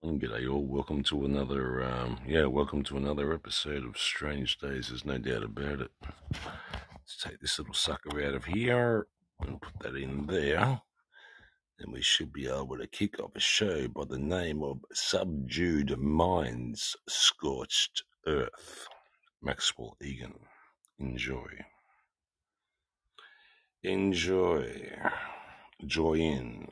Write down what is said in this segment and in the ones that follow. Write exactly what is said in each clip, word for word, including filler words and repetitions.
G'day all, welcome to another, um, yeah, welcome to another episode of Strange Days, there's no doubt about it. Let's take this little sucker out of here and put that in there. And we should be able to kick off a show by the name of Subdued Minds, Scorched Earth. Maxwell Egan. Enjoy. Enjoy. Joy in.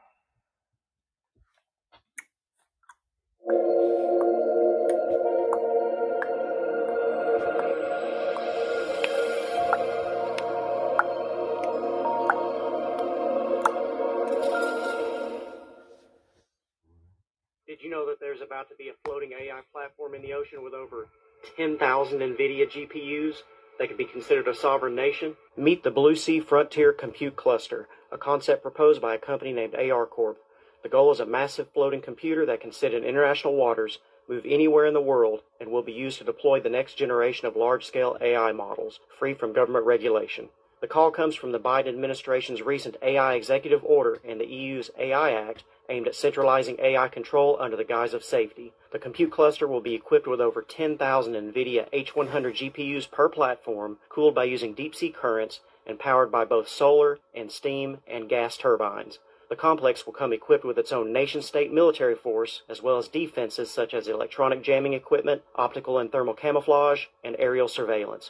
Did you know that there's about to be a floating A I platform in the ocean with over ten thousand NVIDIA G P Us that could be considered a sovereign nation? Meet the Blue Sea Frontier Compute Cluster, a concept proposed by a company named A R Corp. The goal is a massive floating computer that can sit in international waters, move anywhere in the world, and will be used to deploy the next generation of large-scale A I models, free from government regulation. The call comes from the Biden administration's recent A I executive order and the E U's A I Act, aimed at centralizing A I control under the guise of safety. The compute cluster will be equipped with over ten thousand NVIDIA H one hundred G P Us per platform, cooled by using deep-sea currents, and powered by both solar and steam and gas turbines. The complex will come equipped with its own nation-state military force, as well as defenses such as electronic jamming equipment, optical and thermal camouflage, and aerial surveillance.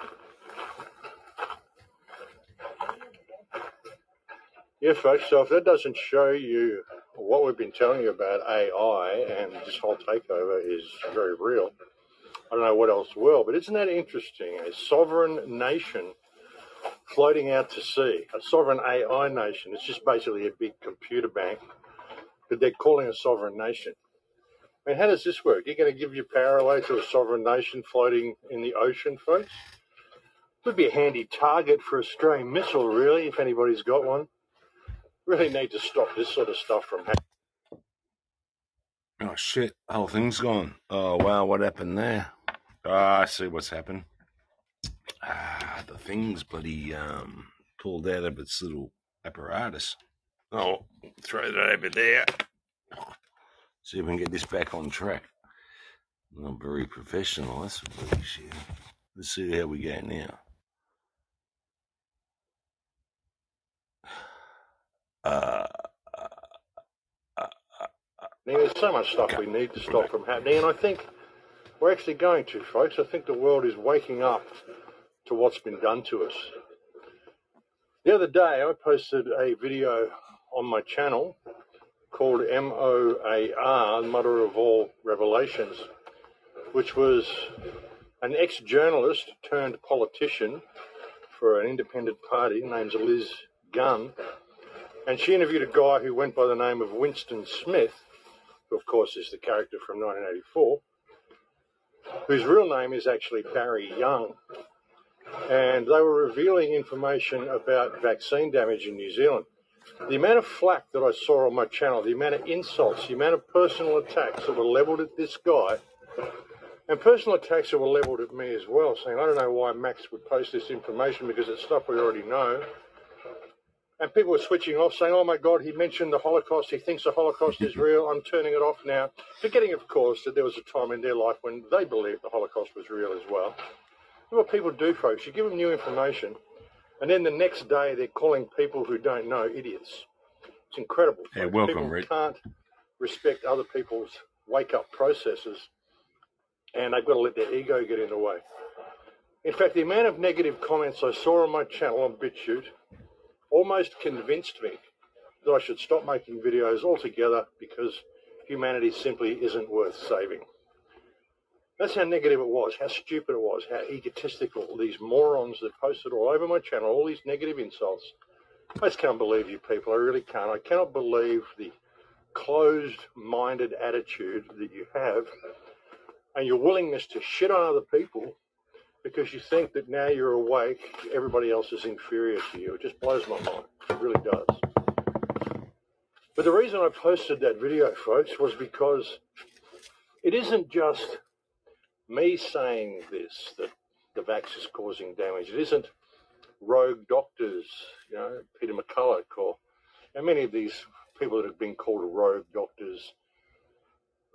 Yeah, folks, so if that doesn't show you what we've been telling you about A I and this whole takeover is very real, I don't know what else will, but isn't that interesting? A sovereign nation floating out to sea, a sovereign A I nation. It's just basically a big computer bank, but they're calling a sovereign nation. I mean, how does this work? You're going to give your power away to a sovereign nation floating in the ocean, folks? Would be a handy target for a stray missile, really, if anybody's got one. Really need to stop this sort of stuff from happening. Oh shit, the whole thing's gone. Oh wow, what happened there? Ah, I see what's happened. Ah, the thing's bloody um, pulled out of its little apparatus. Oh, throw that over there. See if we can get this back on track. Not very professional, that's for bloody shit. Let's see how we go now. Uh, uh, uh, uh, There's so much stuff okay. we need to stop from happening, and I think we're actually going to, folks. I think the world is waking up to what's been done to us. The other day, I posted a video on my channel called M O A R, Mother of All Revelations, which was an ex-journalist turned politician for an independent party named Liz Gunn. And she interviewed a guy who went by the name of Winston Smith, who of course is the character from nineteen eighty-four, whose real name is actually Barry Young. And they were revealing information about vaccine damage in New Zealand. The amount of flack that I saw on my channel, the amount of insults, the amount of personal attacks that were levelled at this guy, and personal attacks that were levelled at me as well, saying, I don't know why Max would post this information because it's stuff we already know. And people were switching off, saying, oh my God, he mentioned the Holocaust, he thinks the Holocaust is real, I'm turning it off now. Forgetting, of course, that there was a time in their life when they believed the Holocaust was real as well. That's what people do, folks. You give them new information, and then the next day they're calling people who don't know idiots. It's incredible. Hey, folks. welcome, people Rick. Can't respect other people's wake-up processes, and they've got to let their ego get in the way. In fact, the amount of negative comments I saw on my channel on BitChute almost convinced me that I should stop making videos altogether because humanity simply isn't worth saving. That's how negative it was, how stupid it was, how egotistical these morons that posted all over my channel, all these negative insults. I just can't believe you people, I really can't. I cannot believe the closed-minded attitude that you have and your willingness to shit on other people because you think that now you're awake, everybody else is inferior to you. It just blows my mind. It really does. But the reason I posted that video, folks, was because it isn't just me saying this, that the vax is causing damage. It isn't rogue doctors, you know, Peter McCulloch, or and many of these people that have been called rogue doctors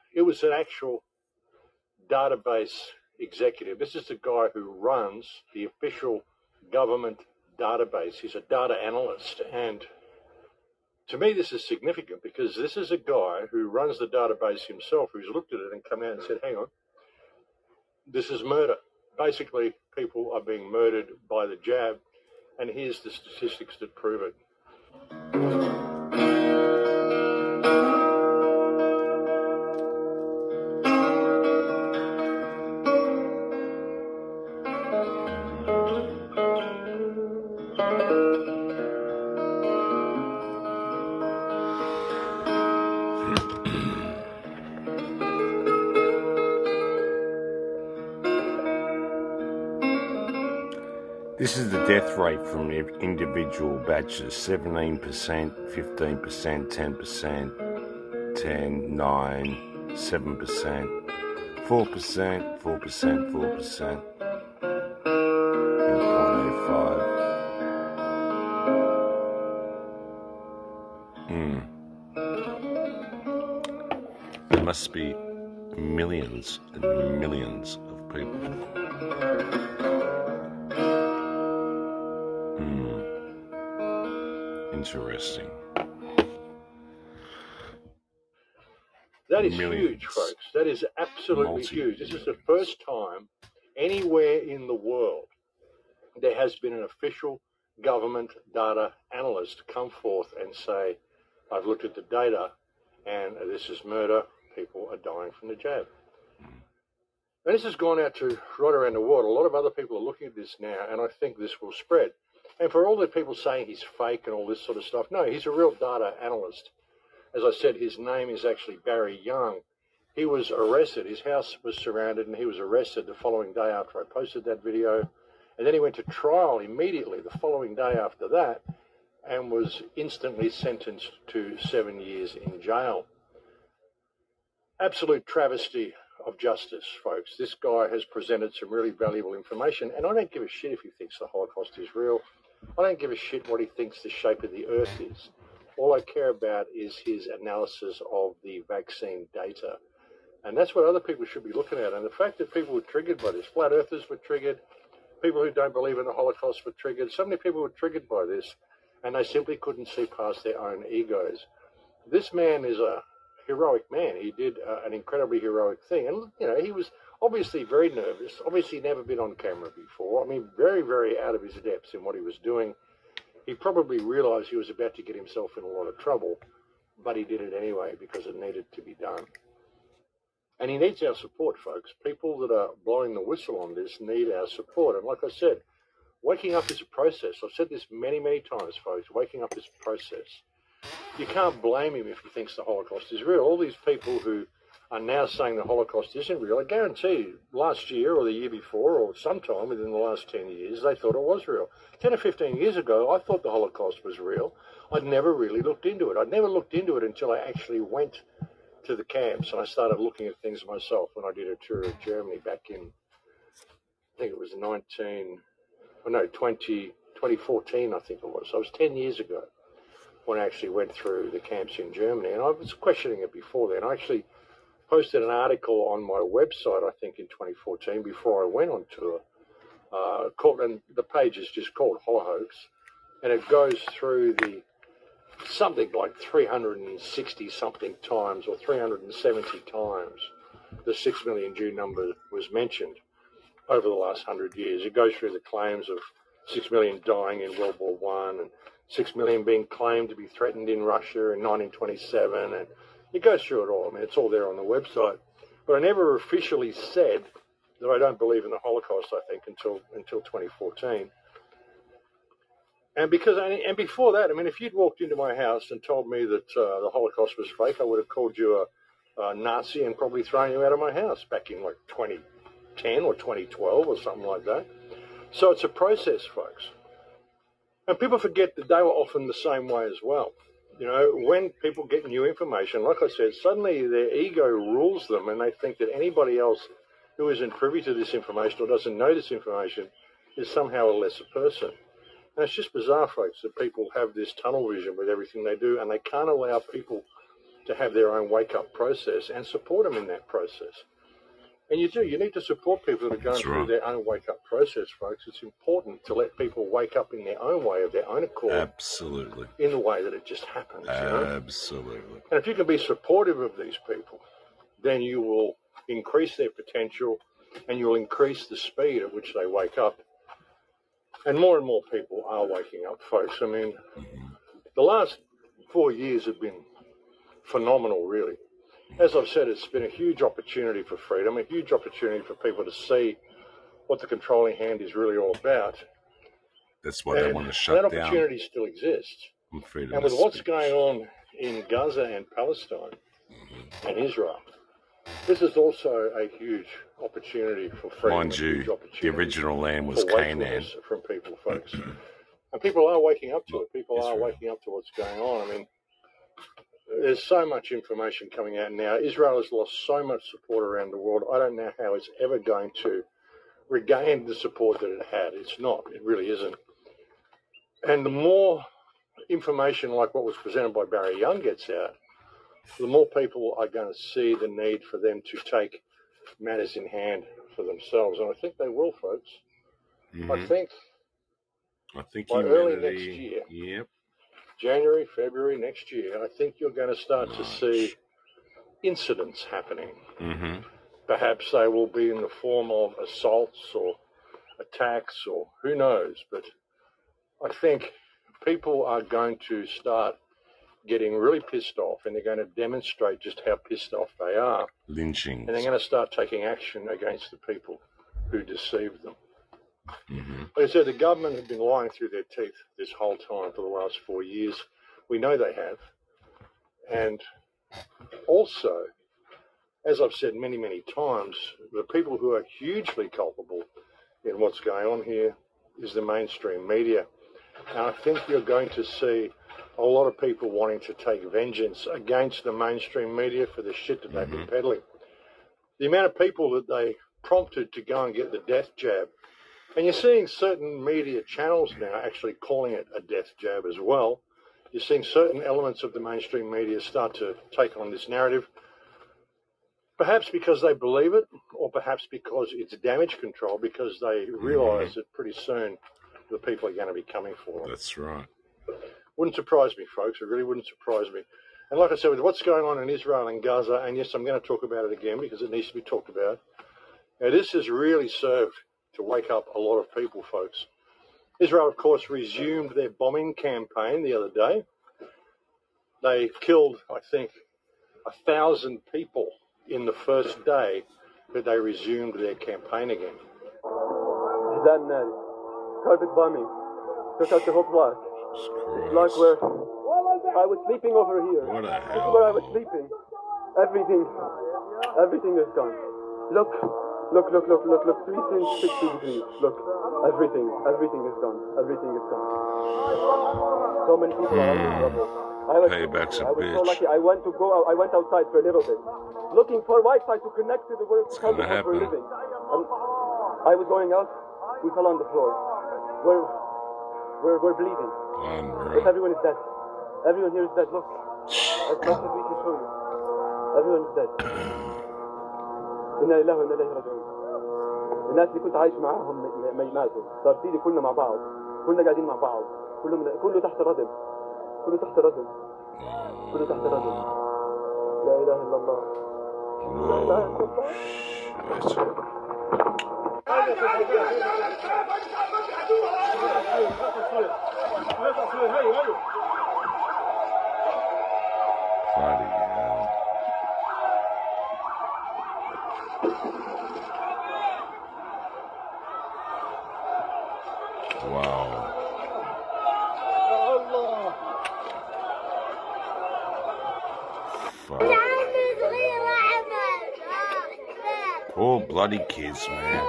it was an actual database executive. This is the guy who runs the official government database. He's a data analyst. And to me, this is significant because this is a guy who runs the database himself, who's looked at it and come out and said, hang on, this is murder. Basically, people are being murdered by the jab, and here's the statistics that prove it. This is the death rate from individual batches: seventeen percent, fifteen percent, ten percent, ten, nine, seven percent, four percent, four percent, four percent, zero point eight five. Hmm. There must be millions and millions of people. Interesting. That is Millions. huge, folks. That is absolutely Multi- huge. This is the first time anywhere in the world there has been an official government data analyst come forth and say, I've looked at the data and this is murder. People are dying from the jab. And this has gone out to right around the world. A lot of other people are looking at this now, and I think this will spread. And for all the people saying he's fake and all this sort of stuff, no, he's a real data analyst. As I said, his name is actually Barry Young. He was arrested. His house was surrounded, and he was arrested the following day after I posted that video. And then he went to trial immediately the following day after that and was instantly sentenced to seven years in jail. Absolute travesty of justice, folks. This guy has presented some really valuable information, and I don't give a shit if he thinks the Holocaust is real. I don't give a shit what he thinks the shape of the earth is. All I care about is his analysis of the vaccine data. And that's what other people should be looking at. And the fact that people were triggered by this, flat earthers were triggered, people who don't believe in the Holocaust were triggered, so many people were triggered by this, and they simply couldn't see past their own egos. This man is a heroic man. He did uh, an incredibly heroic thing. And, you know, he was obviously very nervous, obviously never been on camera before. I mean, very, very out of his depths in what he was doing. He probably realized he was about to get himself in a lot of trouble, but he did it anyway because it needed to be done. And he needs our support, folks. People that are blowing the whistle on this need our support. And like I said, waking up is a process. I've said this many, many times, folks. Waking up is a process. You can't blame him if he thinks the Holocaust is real. All these people who are now saying the Holocaust isn't real, I guarantee you, last year or the year before or sometime within the last ten years, they thought it was real. ten or fifteen years ago, I thought the Holocaust was real. I'd never really looked into it. I'd never looked into it until I actually went to the camps and I started looking at things myself when I did a tour of Germany back in, I think it was nineteen, oh no, twenty, twenty fourteen, I think it was. So it was ten years ago when I actually went through the camps in Germany. And I was questioning it before then. I actually posted an article on my website, I think in twenty fourteen, before I went on tour, uh, called, and the page is just called Holohoax, and it goes through the something like three hundred sixty something times or three hundred seventy times the six million Jew number was mentioned over the last hundred years. It goes through the claims of six million dying in World War One and six million being claimed to be threatened in Russia in nineteen twenty-seven, and it goes through it all. I mean, it's all there on the website. But I never officially said that I don't believe in the Holocaust, I think, until until twenty fourteen. And because, and before that, I mean, if you'd walked into my house and told me that uh, the Holocaust was fake, I would have called you a, a Nazi and probably thrown you out of my house back in like twenty ten or twenty twelve or something like that. So it's a process, folks. And people forget that they were often the same way as well. You know, when people get new information, like I said, suddenly their ego rules them and they think that anybody else who isn't privy to this information or doesn't know this information is somehow a lesser person. And it's just bizarre, folks, that people have this tunnel vision with everything they do, and they can't allow people to have their own wake-up process and support them in that process. And you do. You need to support people that are going That's through right. their own wake-up process, folks. It's important to let people wake up in their own way, of their own accord, Absolutely. in the way that it just happens. You know? Absolutely. And if you can be supportive of these people, then you will increase their potential and you'll increase the speed at which they wake up. And more and more people are waking up, folks. I mean, Mm-hmm. the last four years have been phenomenal, really. As I've said, it's been a huge opportunity for freedom, a huge opportunity for people to see what the controlling hand is really all about. That's why they And want to that shut down. opportunity still exists. on freedom And of with what's speech. going on in Gaza and Palestine and Israel, this is also a huge opportunity for freedom. Mind a you, huge the opportunity original land was for Canaan. wakefulness from people, folks. And people are waking up to it. People are Israel. waking up to what's going on. I mean, there's so much information coming out now. Israel has lost so much support around the world. I don't know how it's ever going to regain the support that it had. It's not. It really isn't. And the more information like what was presented by Barry Young gets out, the more people are going to see the need for them to take matters in hand for themselves. And I think they will, folks. Mhm. I think I think by humanity, early next year, Yep. January, February next year, I think you're going to start to March. see incidents happening. Mm-hmm. Perhaps they will be in the form of assaults or attacks or who knows. But I think people are going to start getting really pissed off, and they're going to demonstrate just how pissed off they are. Lynchings. And they're going to start taking action against the people who deceived them. Mm-hmm. Like I said, the government have been lying through their teeth this whole time for the last four years. We know they have. And also, as I've said many, many times, the people who are hugely culpable in what's going on here is the mainstream media. And I think you're going to see a lot of people wanting to take vengeance against the mainstream media for the shit that they've been peddling. The amount of people that they prompted to go and get the death jab. And you're seeing certain media channels now actually calling it a death jab as well. You're seeing certain elements of the mainstream media start to take on this narrative, perhaps because they believe it, or perhaps because it's damage control, because they realise that pretty soon the people are going to be coming for them. That's right. Wouldn't surprise me, folks. It really wouldn't surprise me. And like I said, with what's going on in Israel and Gaza, and yes, I'm going to talk about it again because it needs to be talked about. Now, this has really served to wake up a lot of people, folks. Israel, of course, resumed their bombing campaign the other day. They killed, I think, a thousand people in the first day that they resumed their campaign again. That night, carpet bombing, took out the whole block. Block where I was sleeping over here. What the This is hell? where I was sleeping. Everything, everything is gone. Look, look, look, look, look, look. three sixty degrees. Look, everything, everything is gone. Everything is gone. So many people are out in trouble. I was, Payback's a I was so bitch. lucky. I went to go. Out, I went outside for a little bit, looking for Wi-Fi to connect to the work gonna we're happen. living. And I was going out. We fell on the floor. We're, we're, we're bleeding. But Unreal. everyone is dead. Everyone here is dead. Look, as much as we can show you. Everyone is dead. إنا لله وإنا إليه راجعون. الناس اللي كنت عايش معاهم م- م- ماتوا. صار سيدي كلنا مع بعض. كلنا قاعدين مع بعض. كله من... كله تحت الردم. كله تحت الردم. كله تحت الردم. لا إله إلا الله. لا إله إلا الله. Shit. Bloody hell. Wow. Fuck. Poor bloody kids, man.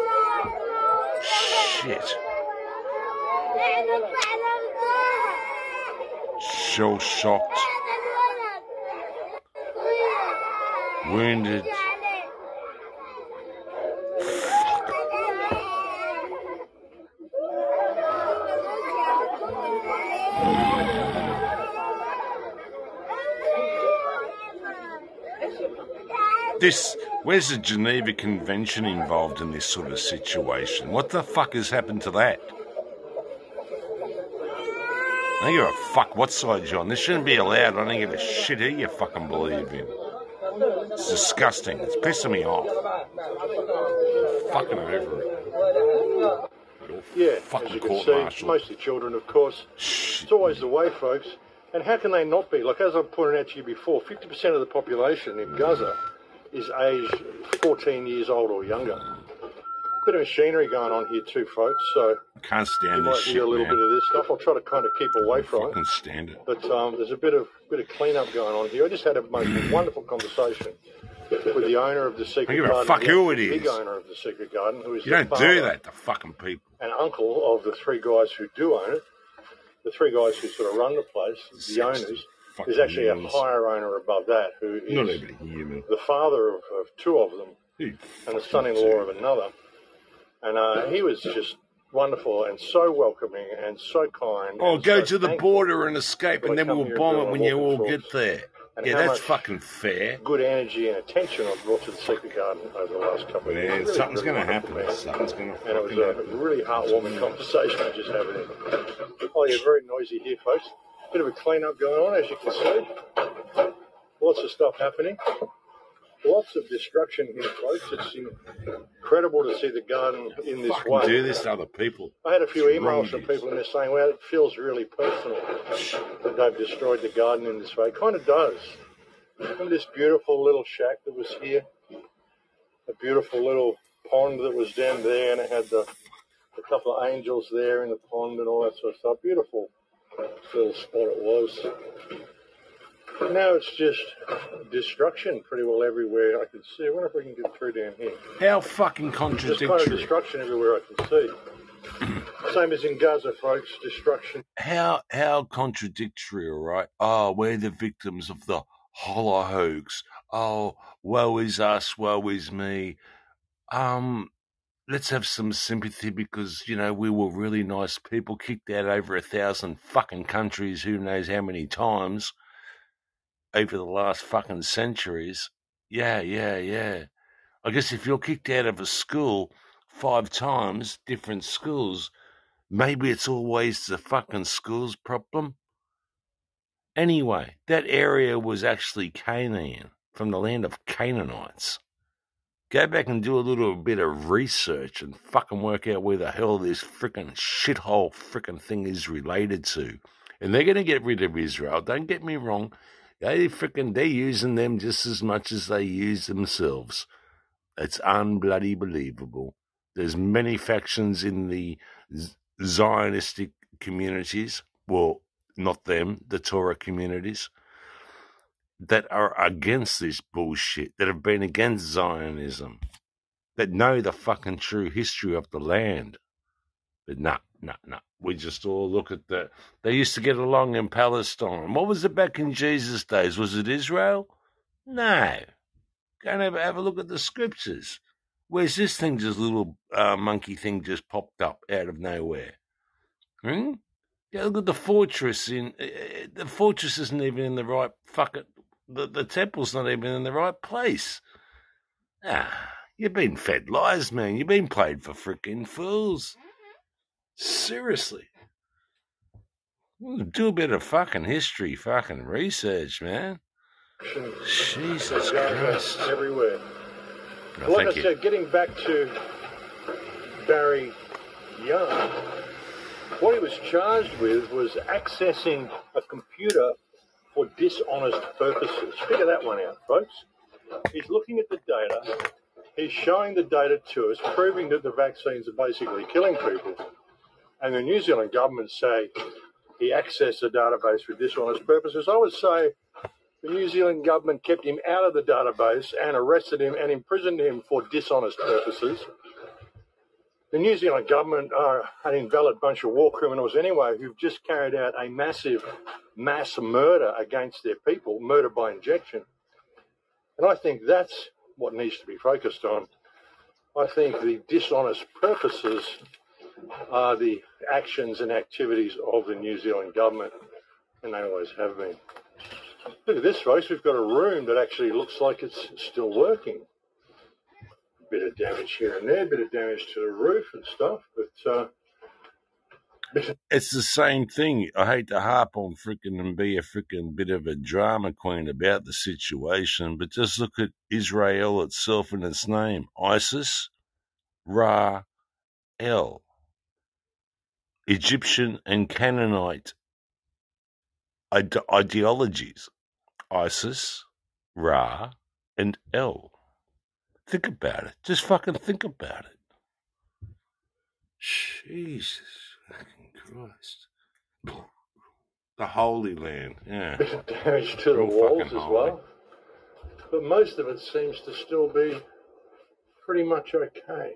Shit. So shocked. Wounded. This, where's the Geneva Convention involved in this sort of situation? What the fuck has happened to that? I don't give a fuck what side you're on. This shouldn't be allowed. I don't give a shit who you fucking believe in. It's disgusting. It's pissing me off. Fucking over it. Yeah, fucking as you can court see, martial. mostly children, of course. Shit. It's always the way, folks. And how can they not be? Like, as I pointed out to you before, fifty percent of the population in Gaza is aged fourteen years old or younger. Bit of machinery going on here too, folks, so Can't you stand might this hear shit, a little man. bit of this stuff. I'll try to kind of keep away from it. Fucking stand it. But um, there's a bit of bit of clean-up going on here. I just had a most wonderful conversation with the owner of the Secret I give a Garden. fuck the who it big is. owner of the Secret Garden, who is You the don't father do that to fucking people. and uncle of the three guys who do own it. The three guys who sort of run the place, the owners. Fucking There's actually a morons. higher owner above that who Not is even human. the father of, of two of them Dude, and the son-in-law of another. And uh, he was just wonderful and so welcoming and so kind. Oh, and go so to the thankful. border and escape, and then Come we'll here and bomb do it a when you all walk and get talks. there. And Yeah, how that's much fucking fair. Good energy and attention I've brought to the Secret Garden over the last couple of years. Man, Really, something's really going to wonderful, happen. man. Something's going to And it was fucking a happen. really heartwarming conversation I just had with him. Oh, yeah, very noisy here, folks. Bit of a clean-up going on, as you can see. Lots of stuff happening. Lots of destruction here, folks. It's incredible to see the garden in this Fucking way. do this to other people. I had a few It's wrong emails from with this. people in there saying, well, it feels really personal that they've destroyed the garden in this way. It kind of does. Remember this beautiful little shack that was here? A beautiful little pond that was down there, and it had the a couple of angels there in the pond and all that sort of stuff. Beautiful little spot it was. But now it's just destruction pretty well everywhere I can see. I wonder if we can get through down here. How fucking Just kind of contradictory. destruction everywhere I can see. Same as in Gaza, folks. Destruction. How how contradictory, all right? Oh, we're the victims of the Holocaust. Oh, woe is us, woe is me. Um, let's have some sympathy because, you know, we were really nice people, kicked out over a thousand fucking countries, who knows how many times over the last fucking centuries. Yeah, yeah, yeah. I guess if you're kicked out of a school five times, different schools, maybe it's always the fucking school's problem. Anyway, that area was actually Canaan, from the land of Canaanites. Go back and do a little bit of research and fucking work out where the hell this frickin' shithole frickin' thing is related to. And they're going to get rid of Israel. Don't get me wrong. They frickin' they're using them just as much as they use themselves. It's unbloody believable. There's many factions in the Zionistic communities, well, not them, the Torah communities, that are against this bullshit, that have been against Zionism, that know the fucking true history of the land. But nah, nah, nah. We just all look at the... They used to get along in Palestine. What was it back in Jesus' days? Was it Israel? No. Go and have, have a look at the scriptures. Where's this thing, just little uh, monkey thing just popped up out of nowhere? Hmm? Yeah, look at the fortress. In uh, The fortress isn't even in the right fucking... The, the temple's not even in the right place. Ah, you've been fed lies, man. You've been played for frickin' fools. Seriously. Do a bit of fucking history, fucking research, man. Jesus Christ. Everywhere. No, Well, like thank I you. said, getting back to Barry Young, what he was charged with was accessing a computer for dishonest purposes. Figure that one out, folks. He's looking at the data. He's showing the data to us, proving that the vaccines are basically killing people. And the New Zealand government say he accessed the database for dishonest purposes. I would say the New Zealand government kept him out of the database and arrested him and imprisoned him for dishonest purposes. The New Zealand government are an invalid bunch of war criminals anyway who've just carried out a massive mass murder against their people, murder by injection. And I think that's what needs to be focused on. I think the dishonest purposes are the actions and activities of the New Zealand government, and they always have been. Look at this, folks. We've got a room that actually looks like it's still working. Bit of damage here and there, bit of damage to the roof and stuff, but uh, it's the same thing. I hate to harp on frickin' and be a frickin' bit of a drama queen about the situation, but just look at Israel itself in its name. ISIS, Ra, El. Egyptian and Canaanite ide- ideologies. ISIS, Ra, and El. Think about it. Just fucking think about it. Jesus fucking Christ. The Holy Land, yeah. bit of damage to the Real walls fucking as holy. well. But most of it seems to still be pretty much okay.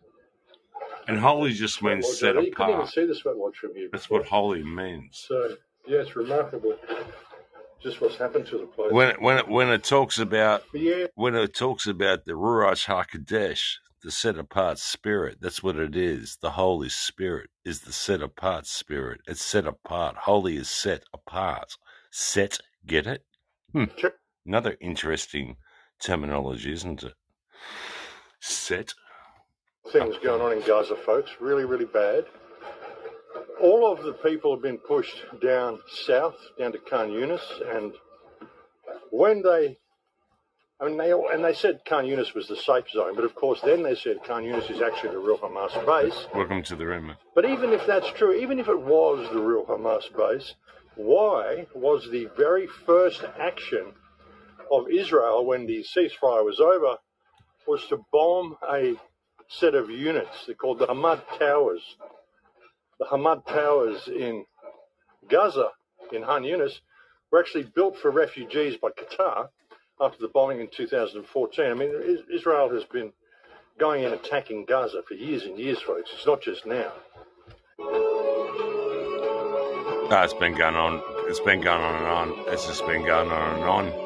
And holy just Sweat means lodge, set you couldn't even apart. see the sweat lodge from here. That's before. what holy means. So, yeah, it's remarkable just what's happened to the place. When it, when it, when it talks about But yeah, when it talks about the Ruach HaKodesh, the set apart spirit, that's what it is. The Holy Spirit is the set apart spirit. It's set apart. Holy is set apart. Set, get it? Hmm. check Another interesting terminology, isn't it? Set. things going on in Gaza, folks. Really, really bad. All of the people have been pushed down south, down to Khan Yunis, and when they, I mean, they and they said Khan Yunis was the safe zone, but of course then they said Khan Yunis is actually the real Hamas base. Welcome to the room. But even if that's true, even if it was the real Hamas base, why was the very first action of Israel when the ceasefire was over was to bomb a set of units? They're called the Hamad Towers. The Hamad Towers in Gaza, in Khan Yunis, were actually built for refugees by Qatar after the bombing in two thousand fourteen. I mean, Israel has been going and attacking Gaza for years and years, folks. It's not just now. Oh, it's been going on. It's been going on and on. It's just been going on and on.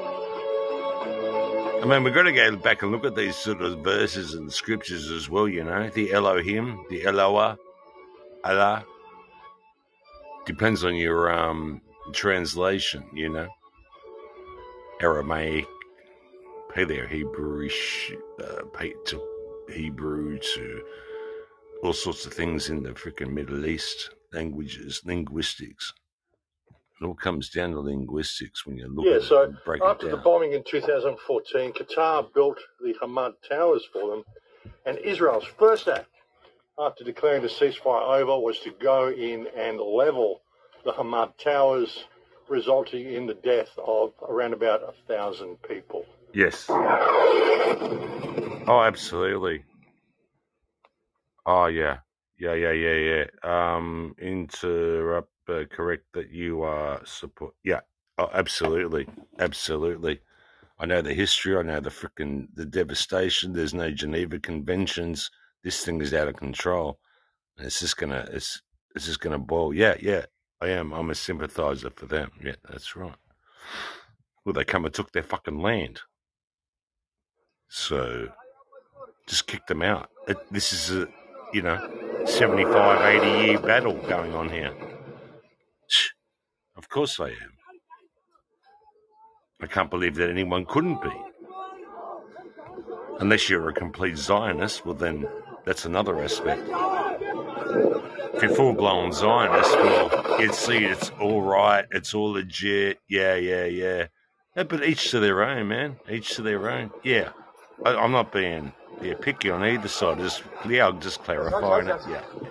I mean, we've got to go back and look at these sort of verses and scriptures as well, you know. The Elohim, the Eloah, Allah. Depends on your um, translation, you know. Aramaic, Paleo Hebrewish, uh, to Hebrew to all sorts of things in the freaking Middle East. Languages, linguistics. It all comes down to linguistics when you look Yeah, at so it and break it after the down. bombing in two thousand fourteen, Qatar built the Hamad Towers for them, and Israel's first act after declaring the ceasefire over was to go in and level the Hamad Towers, resulting in the death of around about a thousand people. Yes. Oh, absolutely. Oh, yeah. Yeah, yeah, yeah, yeah. Um, interrupt, uh, correct that you are support. Yeah. Oh, absolutely. Absolutely. I know the history. I know the frickin' the devastation. There's no Geneva Conventions. This thing is out of control. And it's just gonna, it's, it's just gonna boil. Yeah, yeah. I am. I'm a sympathizer for them. Yeah, that's right. Well, they come and took their fucking land. So, just kick them out. It, this is a, you know, seventy-five, eighty year battle going on here. Of course I am. I can't believe that anyone couldn't be. Unless you're a complete Zionist, well then that's another aspect. If you're full-blown Zionist, well, you'd see it's all right, it's all legit, yeah, yeah, yeah. Yeah, but each to their own, man. Each to their own. Yeah. I, I'm not being yeah, picky on either side. Just, yeah, I'm just clarifying it. Yeah, yeah.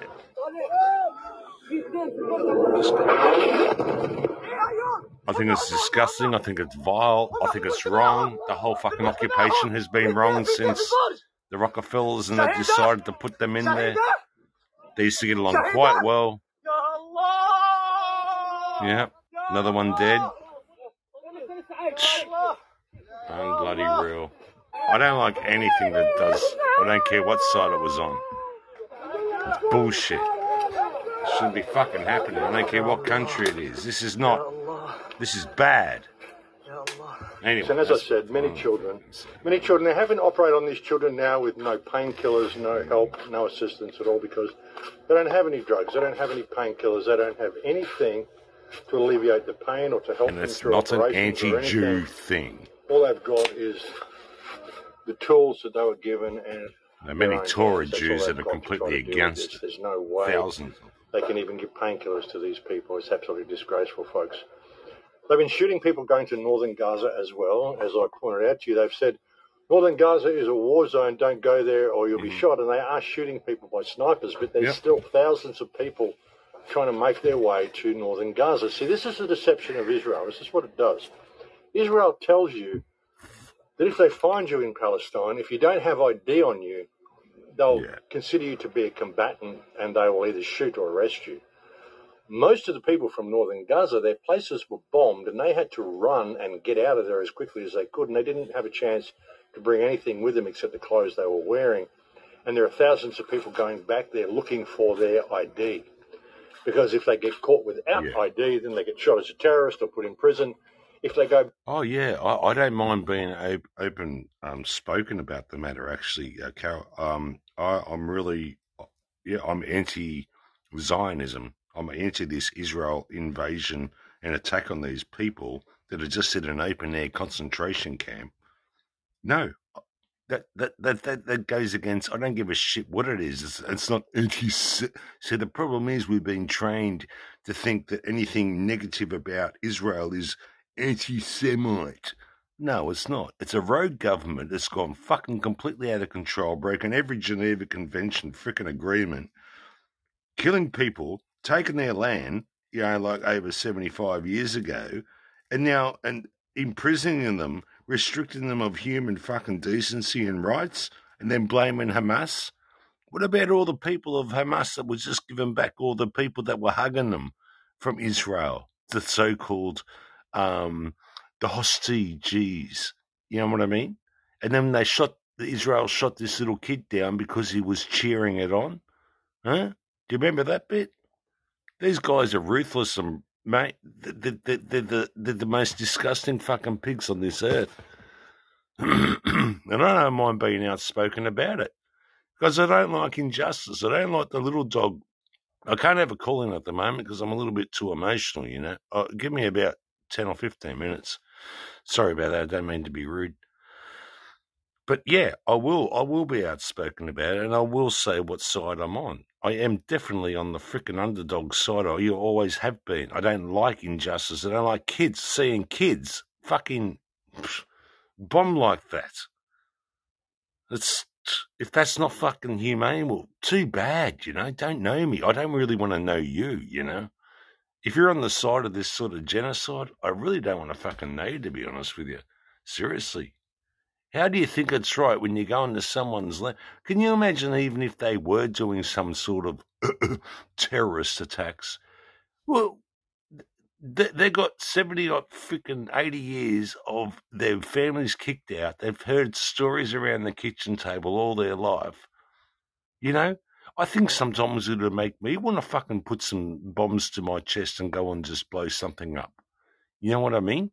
I think it's disgusting. I think it's vile. I think it's wrong. The whole fucking occupation has been wrong since the Rockefellers and they decided to put them in there. They used to get along quite well. Yeah, another one dead. I'm bloody real. I don't like anything that does. I don't care what side it was on. It's bullshit. It shouldn't be fucking happening. I don't care what country it is. This is not. This is bad. Anyway, And as I said, many children, many children, they're having to operate on these children now with no painkillers, no help, no assistance at all, because they don't have any drugs, they don't have any painkillers, they don't have anything to alleviate the pain or to help And them it's through not an operations or anti-Jew anything. thing. All they've got is the tools that they were given and There are many their own Torah hands. That's Jews all that they've are got to try completely to deal with against this. it. There's no way Thousands of them. they can even give painkillers to these people. It's absolutely disgraceful, folks. They've been shooting people going to northern Gaza as well. As I pointed out to you, they've said northern Gaza is a war zone, don't go there or you'll be Mhm. shot. And they are shooting people by snipers, but there's Yep. still thousands of people trying to make their way to northern Gaza. See, this is the deception of Israel. This is what it does. Israel tells you that if they find you in Palestine, if you don't have I D on you, they'll Yeah. consider you to be a combatant and they will either shoot or arrest you. Most of the people from northern Gaza, their places were bombed and they had to run and get out of there as quickly as they could, and they didn't have a chance to bring anything with them except the clothes they were wearing. And there are thousands of people going back there looking for their I D. Because if they get caught without Yeah. I D, then they get shot as a terrorist or put in prison. If they go Oh, yeah. I, I don't mind being op- open, um, spoken about the matter, actually, uh, Carol. Um, I, I'm really, yeah, I'm anti-Zionism. I'm anti this Israel invasion and attack on these people that are just in an open-air concentration camp. No, that that, that that that goes against. I don't give a shit what it is. It's, it's not anti. So the problem is we've been trained to think that anything negative about Israel is anti-Semite. No, it's not. It's a rogue government that's gone fucking completely out of control, broken every Geneva Convention frickin' agreement, killing people, taking their land, you know, like over seventy-five years ago, and now and imprisoning them, restricting them of human fucking decency and rights, and then blaming Hamas. What about all the people of Hamas that was just given back all the people that were hugging them from Israel, the so-called um, the hostages? You know what I mean? And then they shot Israel shot this little kid down because he was cheering it on. Huh? Do you remember that bit? These guys are ruthless and, mate, they're, they're, they're, the, they're the most disgusting fucking pigs on this earth. And I don't mind being outspoken about it because I don't like injustice. I don't like the little dog. I can't have a call in at the moment because I'm a little bit too emotional, you know. Oh, give me about ten or fifteen minutes. Sorry about that. I don't mean to be rude. But yeah, I will I will be outspoken about it and I will say what side I'm on. I am definitely on the frickin' underdog side. I you always have been. I don't like injustice. I don't like kids, seeing kids fucking bomb like that. It's, if that's not fucking humane, well, too bad, you know. Don't know me. I don't really want to know you, you know. If you're on the side of this sort of genocide, I really don't want to fucking know you, to be honest with you. Seriously. How do you think it's right when you go into someone's land? Can you imagine even if they were doing some sort of terrorist attacks? Well, they, they got seventy or freaking eighty years of their families kicked out. They've heard stories around the kitchen table all their life. You know, I think sometimes it would make me want to fucking put some bombs to my chest and go and just blow something up. You know what I mean?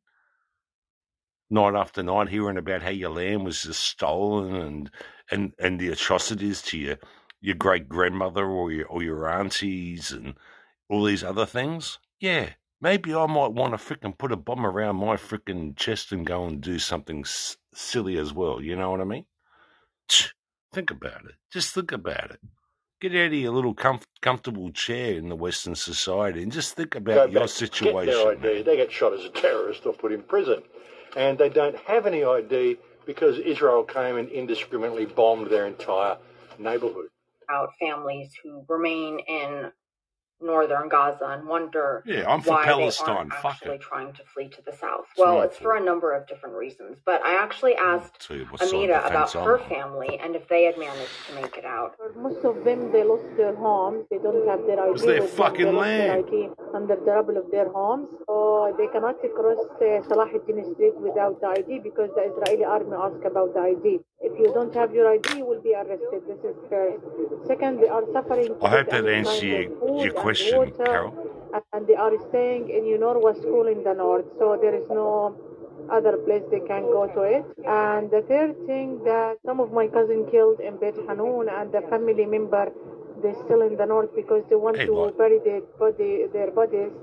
Night after night, hearing about how your land was just stolen and and, and the atrocities to your your great grandmother or your or your aunties and all these other things. Yeah, maybe I might want to frickin' put a bomb around my frickin' chest and go and do something s- silly as well. You know what I mean? Think about it. Just think about it. Get out of your little comf- comfortable chair in the Western society and just think go about your back, situation. get their I D, man. they get shot as a terrorist or put in prison. And they don't have any I D because Israel came and indiscriminately bombed their entire neighborhood. About families who remain in northern Gaza and wonder Yeah, I'm for why Palestine. they aren't Fuck actually it. trying to flee to the south. That's what Well, I'm it's for a number of different reasons. But I actually I'll asked tell you what side of Amita the about fence I'm her on. family and if they had managed to make it out. Most of them, they lost their homes. They don't have their I D. It's their with them. fucking They lost their land. I D under the rubble of their homes. Or they cannot cross uh, Salahuddin Street without the I D because the Israeli army asks about the I D. If you don't have your I D, you will be arrested. This is first. Second, they are suffering to I hope get that any answers kind your, of food your and question, water. Carol. And they are staying in Unorwa school in the north. So there is no other place they can go to it. And the third thing, that some of my cousin killed in Beit Hanun and the family member, they're still in the north because they want Hey, to like, bury their body, their bodies. I think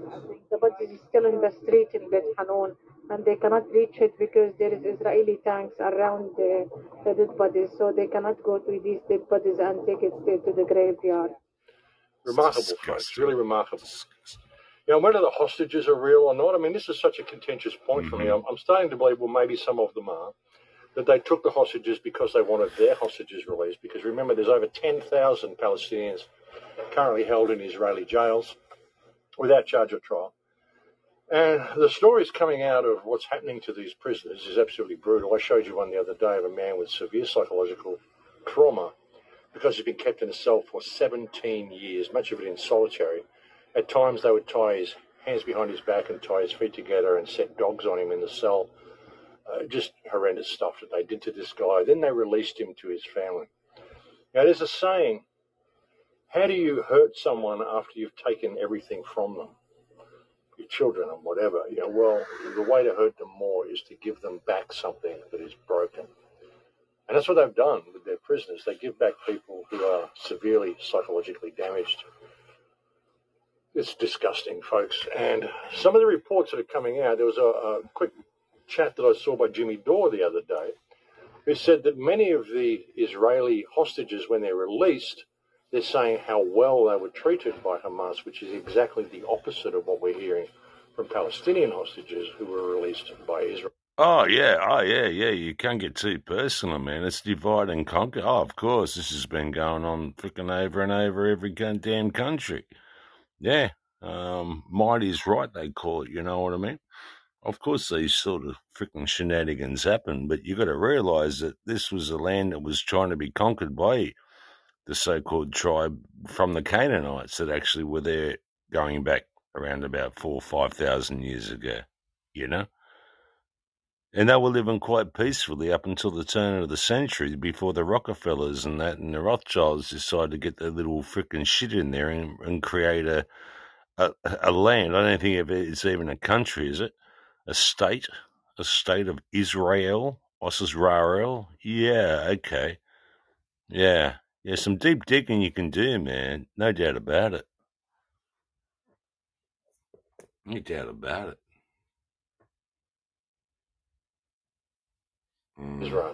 The body is still in the street in Bet Hanun, and they cannot reach it because there is Israeli tanks around the, the dead bodies, so they cannot go to these dead bodies and take it to, to the graveyard. Remarkable, folks. Really remarkable. You know, whether the hostages are real or not, I mean, this is such a contentious point mm-hmm. for me. I'm, I'm starting to believe, well, maybe some of them are, that they took the hostages because they wanted their hostages released. Because remember, there's over ten thousand Palestinians currently held in Israeli jails without charge or trial. And the stories coming out of what's happening to these prisoners is absolutely brutal. I showed you one the other day of a man with severe psychological trauma because he's been kept in a cell for seventeen years, much of it in solitary. At times they would tie his hands behind his back and tie his feet together and set dogs on him in the cell. Uh, just horrendous stuff that they did to this guy. Then they released him to his family. Now, there's a saying, how do you hurt someone after you've taken everything from them? Your children and whatever. You know, well, the way to hurt them more is to give them back something that is broken. And that's what they've done with their prisoners. They give back people who are severely psychologically damaged. It's disgusting, folks. And some of the reports that are coming out, there was a, a quick chat that I saw by Jimmy Dore the other day, who said that many of the Israeli hostages, when they're released, they're saying how well they were treated by Hamas, which is exactly the opposite of what we're hearing from Palestinian hostages who were released by Israel. Oh, yeah, oh, yeah, yeah, you can't get too personal, man. It's divide and conquer. Oh, of course, this has been going on freaking over and over every damn country. Yeah, um, might is right, they call it, you know what I mean? Of course, these sort of freaking shenanigans happen, but you got to realise that this was a land that was trying to be conquered by the so-called tribe from the Canaanites that actually were there going back around about four or five thousand years ago, you know? And they were living quite peacefully up until the turn of the century before the Rockefellers and that and the Rothschilds decided to get their little freaking shit in there and, and create a, a a land. I don't think it's even a country, is it? A state? A state of Israel? Israel? Yeah, okay. Yeah. Yeah, some deep digging you can do, man. No doubt about it. No doubt about it. Mm. Israel.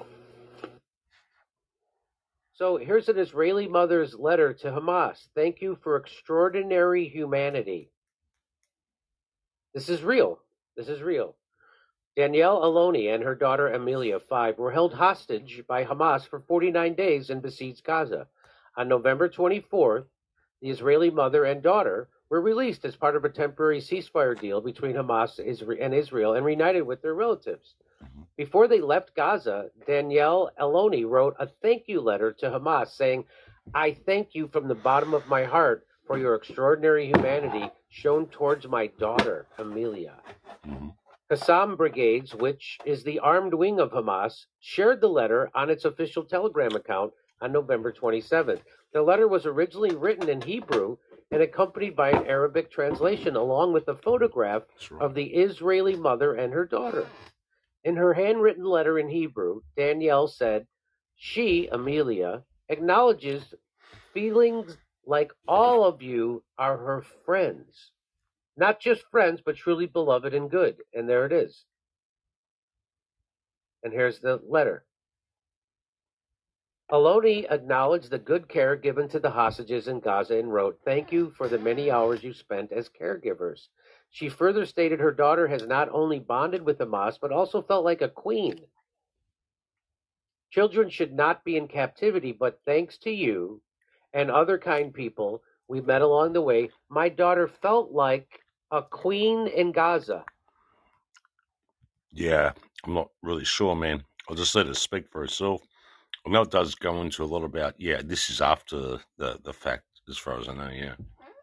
So here's an Israeli mother's letter to Hamas. Thank you for extraordinary humanity. This is real. This is real. Danielle Aloni and her daughter Amelia, five, were held hostage by Hamas for forty-nine days in besieged Gaza. On November twenty-fourth, the Israeli mother and daughter were released as part of a temporary ceasefire deal between Hamas and Israel and reunited with their relatives. Before they left Gaza, Danielle Aloni wrote a thank you letter to Hamas saying, I thank you from the bottom of my heart for your extraordinary humanity shown towards my daughter, Amelia. Mm-hmm. Qassam Brigades, which is the armed wing of Hamas, shared the letter on its official Telegram account on November twenty-seventh. The letter was originally written in Hebrew and accompanied by an Arabic translation, along with a photograph right. of the Israeli mother and her daughter. In her handwritten letter in Hebrew, Danielle said, she, Amelia, acknowledges feelings like all of you are her friends. Not just friends, but truly beloved and good. And there it is. And here's the letter. Aloni acknowledged the good care given to the hostages in Gaza and wrote, thank you for the many hours you spent as caregivers. She further stated her daughter has not only bonded with Hamas, but also felt like a queen. Children should not be in captivity, but thanks to you and other kind people we met along the way, my daughter felt like a queen in Gaza. Yeah, I'm not really sure, man. I'll just let her speak for herself. I know it does go into a lot about, yeah, this is after the, the fact, as far as I know, yeah.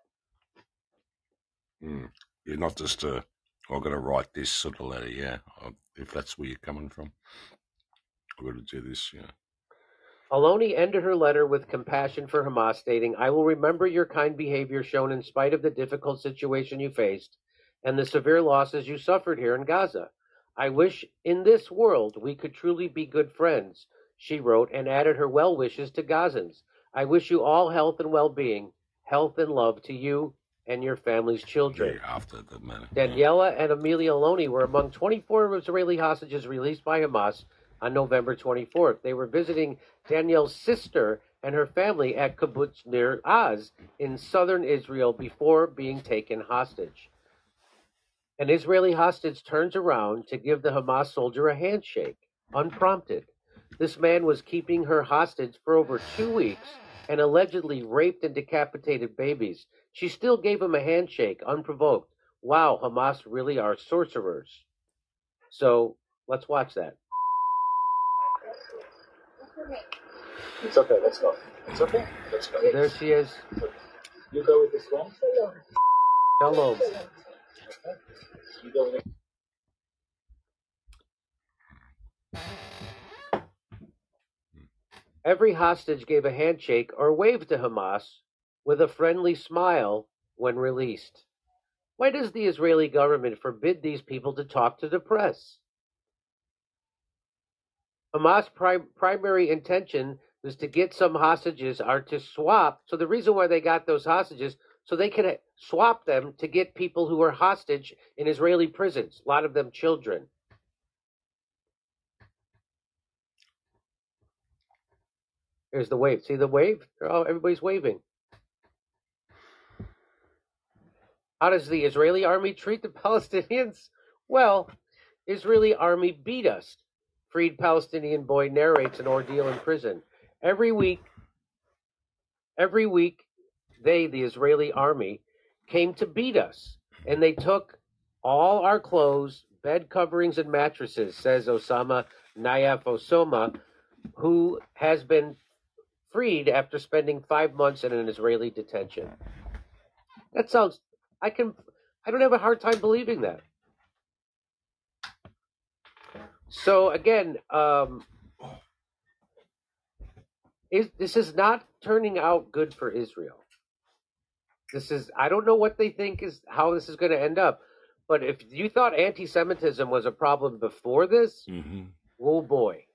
Mm. You're not just, uh, I've got to write this sort of letter, yeah, if that's where you're coming from. I've got to do this, yeah. Aloni ended her letter with compassion for Hamas, stating, I will remember your kind behavior shown in spite of the difficult situation you faced and the severe losses you suffered here in Gaza. I wish in this world we could truly be good friends, she wrote, and added her well wishes to Gazans. I wish you all health and well-being, health and love to you and your family's children. Yeah, after the matter. Daniela and Amelia Aloni were among twenty-four Israeli hostages released by Hamas on November twenty-fourth. They were visiting Danielle's sister and her family at Kibbutz Nir Az in southern Israel before being taken hostage. An Israeli hostage turns around to give the Hamas soldier a handshake, unprompted. This man was keeping her hostage for over two weeks and allegedly raped and decapitated babies. She still gave him a handshake, unprovoked. Wow, Hamas really are sorcerers. So let's watch that. It's okay, let's go. It's okay, let's go. There she is. You go with this one. Shalom. You go with Every hostage gave a handshake or waved to Hamas with a friendly smile when released. Why does the Israeli government forbid these people to talk to the press? Hamas' prim- primary intention was to get some hostages or to swap. So the reason why they got those hostages, so they can swap them to get people who are hostage in Israeli prisons, a lot of them children. Here's the wave. See the wave? Oh, everybody's waving. How does the Israeli army treat the Palestinians? Well, Israeli army beat us. Freed Palestinian boy narrates an ordeal in prison. Every week, every week, they, the Israeli army, came to beat us. And they took all our clothes, bed coverings, and mattresses, says Osama Nayef Osoma, who has been freed after spending five months in an Israeli detention. That sounds, I can, I don't have a hard time believing that. So again, um, is, this is not turning out good for Israel. This is, I don't know what they think is, how this is going to end up. But if you thought anti-Semitism was a problem before this, mm-hmm. oh boy.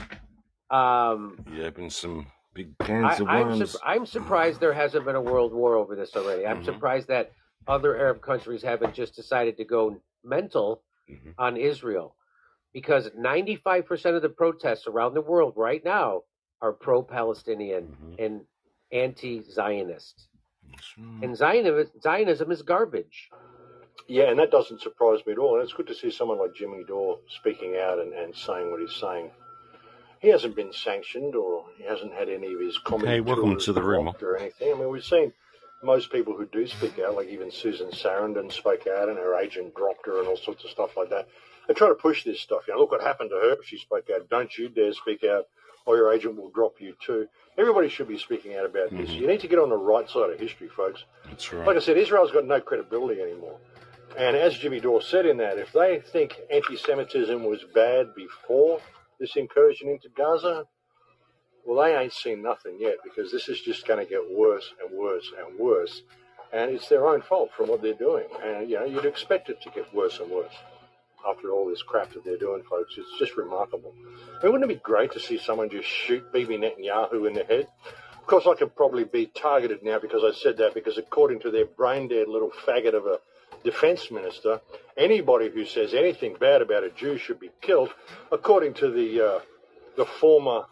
Um, you opened some big cans I, of I'm, worms. su- I'm surprised there hasn't been a world war over this already. I'm mm-hmm. surprised that other Arab countries haven't just decided to go mental mm-hmm. on Israel. Because ninety-five percent of the protests around the world right now are pro-Palestinian mm-hmm. and anti-Zionist. Right. And Zionism, Zionism is garbage. Yeah, and that doesn't surprise me at all. And it's good to see someone like Jimmy Dore speaking out and, and saying what he's saying. He hasn't been sanctioned, or he hasn't had any of his comedy Hey, welcome tours to the room. or anything. I mean, we've seen most people who do speak out, like even Susan Sarandon spoke out and her agent dropped her and all sorts of stuff like that. They try to push this stuff. You know, look what happened to her. She spoke out. Don't you dare speak out, or your agent will drop you too. Everybody should be speaking out about mm-hmm. this. You need to get on the right side of history, folks. That's right. Like I said, Israel's got no credibility anymore. And as Jimmy Dore said in that, if they think anti-Semitism was bad before this incursion into Gaza, well, they ain't seen nothing yet, because this is just going to get worse and worse and worse. And it's their own fault from what they're doing. And, you know, you'd expect it to get worse and worse after all this crap that they're doing, folks. It's just remarkable. I mean, wouldn't it be great to see someone just shoot Bibi Netanyahu in the head? Of course, I could probably be targeted now because I said that, because according to their brain-dead little faggot of a defense minister, anybody who says anything bad about a Jew should be killed, according to the uh, the former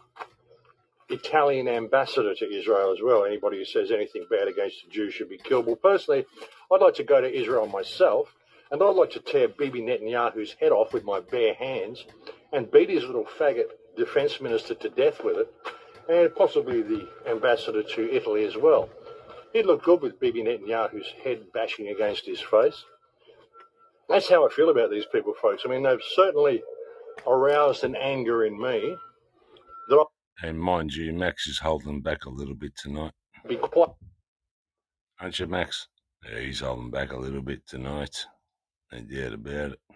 Italian ambassador to Israel as well. Anybody who says anything bad against a Jew should be killed. Well, personally, I'd like to go to Israel myself, and I'd like to tear Bibi Netanyahu's head off with my bare hands and beat his little faggot defense minister to death with it, and possibly the ambassador to Italy as well. He'd look good with Bibi Netanyahu's head bashing against his face. That's how I feel about these people, folks. I mean, they've certainly aroused an anger in me that I... And mind you, Max is holding back a little bit tonight. Be quite... Aren't you, Max? Yeah, he's holding back a little bit tonight. No doubt about it.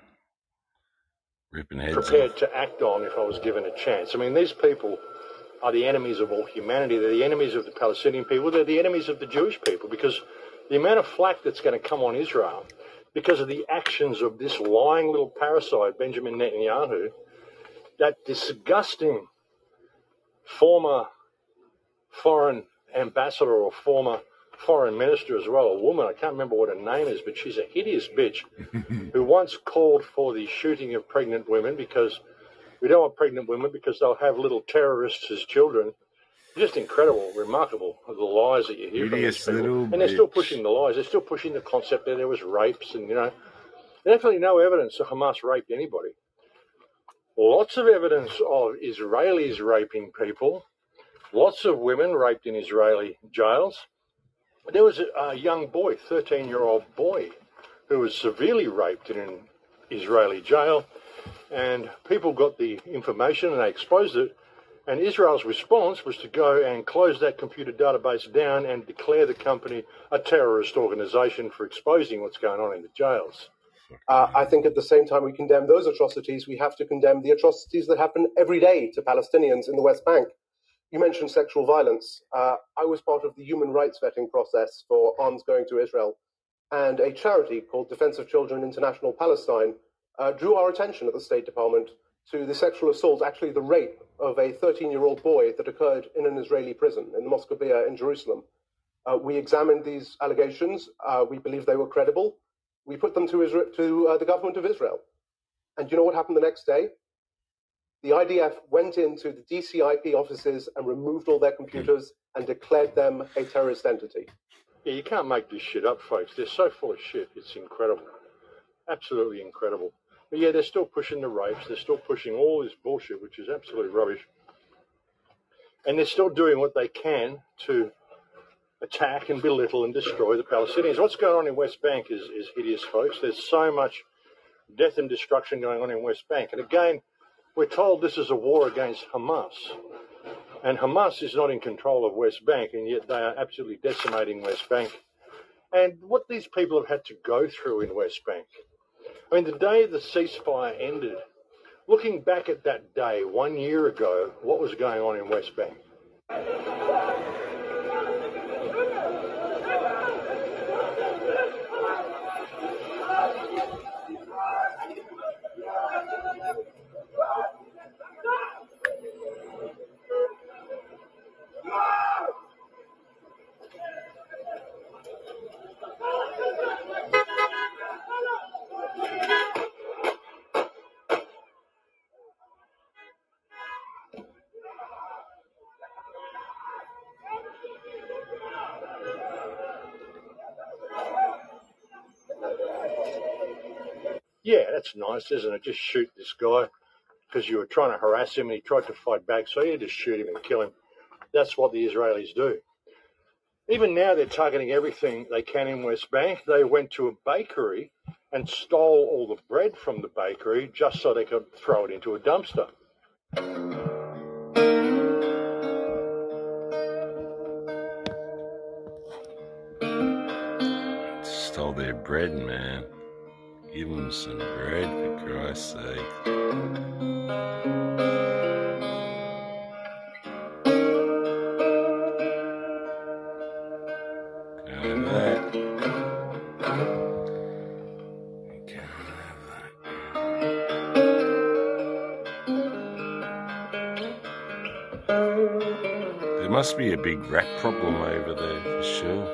Ripping heads prepared off. to act on if I was given a chance. I mean, these people are the enemies of all humanity. They're the enemies of the Palestinian people. They're the enemies of the Jewish people, because the amount of flack that's going to come on Israel because of the actions of this lying little parasite, Benjamin Netanyahu, that disgusting former foreign ambassador or former foreign minister as well, a woman, I can't remember what her name is, but she's a hideous bitch who once called for the shooting of pregnant women because we don't want pregnant women because they'll have little terrorists as children. Just incredible, remarkable, the lies that you hear Hideous from these people. little And they're still bitch. pushing the lies. They're still pushing the concept that there was rapes and, you know, definitely no evidence that Hamas raped anybody. Lots of evidence of Israelis raping people. Lots of women raped in Israeli jails. There was a, a young boy, thirteen-year-old boy, who was severely raped in an Israeli jail. And people got the information and they exposed it. And Israel's response was to go and close that computer database down and declare the company a terrorist organisation for exposing what's going on in the jails. Uh, I think at the same time we condemn those atrocities, we have to condemn the atrocities that happen every day to Palestinians in the West Bank. You mentioned sexual violence. Uh, I was part of the human rights vetting process for arms going to Israel, and a charity called Defense of Children International Palestine uh, drew our attention at the State Department to the sexual assault, actually the rape of a thirteen-year-old boy that occurred in an Israeli prison in the Moscovia in Jerusalem. Uh, we examined these allegations. Uh, we believe they were credible. We put them to, Israel, to uh, the government of Israel. And you know what happened the next day? The I D F went into the D C I P offices and removed all their computers and declared them a terrorist entity. Yeah, you can't make this shit up, folks. They're so full of shit. It's incredible. Absolutely incredible. But yeah, they're still pushing the rapes. They're still pushing all this bullshit, which is absolutely rubbish. And they're still doing what they can to attack and belittle and destroy the Palestinians. What's going on in West Bank is, is hideous, folks. There's so much death and destruction going on in West Bank. And again, we're told this is a war against Hamas. And Hamas is not in control of West Bank, and yet they are absolutely decimating West Bank. And what these people have had to go through in West Bank. I mean, the day the ceasefire ended, looking back at that day one year ago, what was going on in West Bank? Yeah, that's nice, isn't it? Just shoot this guy because you were trying to harass him and he tried to fight back, so you just shoot him and kill him. That's what the Israelis do. Even now they're targeting everything they can in West Bank. They went to a bakery and stole all the bread from the bakery just so they could throw it into a dumpster. Stole their bread, man. Give them some bread, for Christ's sake. Can't have that. Can't have that. There must be a big rat problem over there, for sure.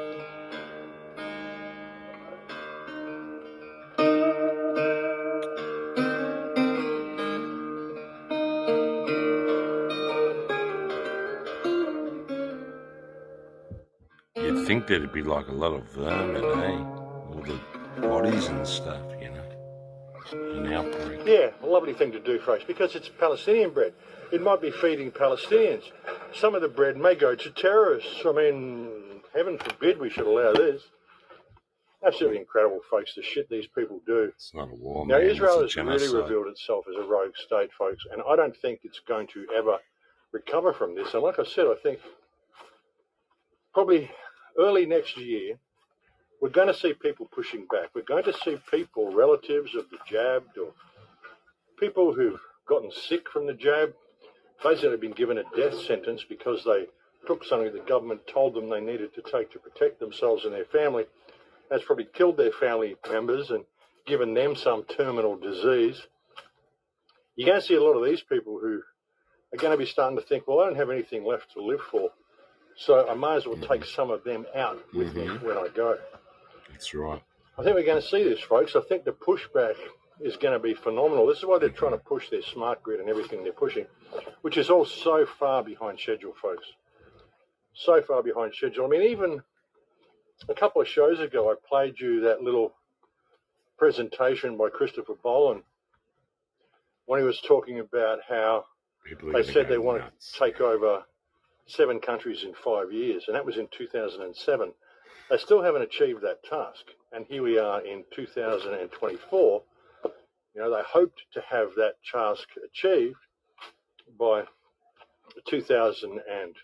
You'd think there'd be like a lot of vermin, eh? All the bodies and stuff, you know, an outbreak. Yeah, a lovely thing to do, folks, because it's Palestinian bread. It might be feeding Palestinians. Some of the bread may go to terrorists. I mean, heaven forbid we should allow this. Absolutely incredible, folks, the shit these people do. It's not a war, now, man. Israel It's a has really genocide. revealed itself as a rogue state, folks, and I don't think it's going to ever recover from this. And like I said, I think probably early next year, we're going to see people pushing back. We're going to see people, relatives of the jabbed, or people who've gotten sick from the jab, those that have been given a death sentence because they took something the government told them they needed to take to protect themselves and their family. That's probably killed their family members and given them some terminal disease. You're going to see a lot of these people who are going to be starting to think, well, I don't have anything left to live for. So I may as well take Mm-hmm. some of them out with me Mm-hmm. when I go. That's right. I think we're going to see this, folks. I think the pushback is going to be phenomenal. This is why they're trying to push their smart grid and everything they're pushing, which is all so far behind schedule, folks. So far behind schedule. I mean, even a couple of shows ago, I played you that little presentation by Christopher Boland when he was talking about how People are they gonna said go they want nuts. to take over seven countries in five years, and that was in two thousand seven. They still haven't achieved that task, and here we are in two thousand twenty-four. You know, they hoped to have that task achieved by two thousand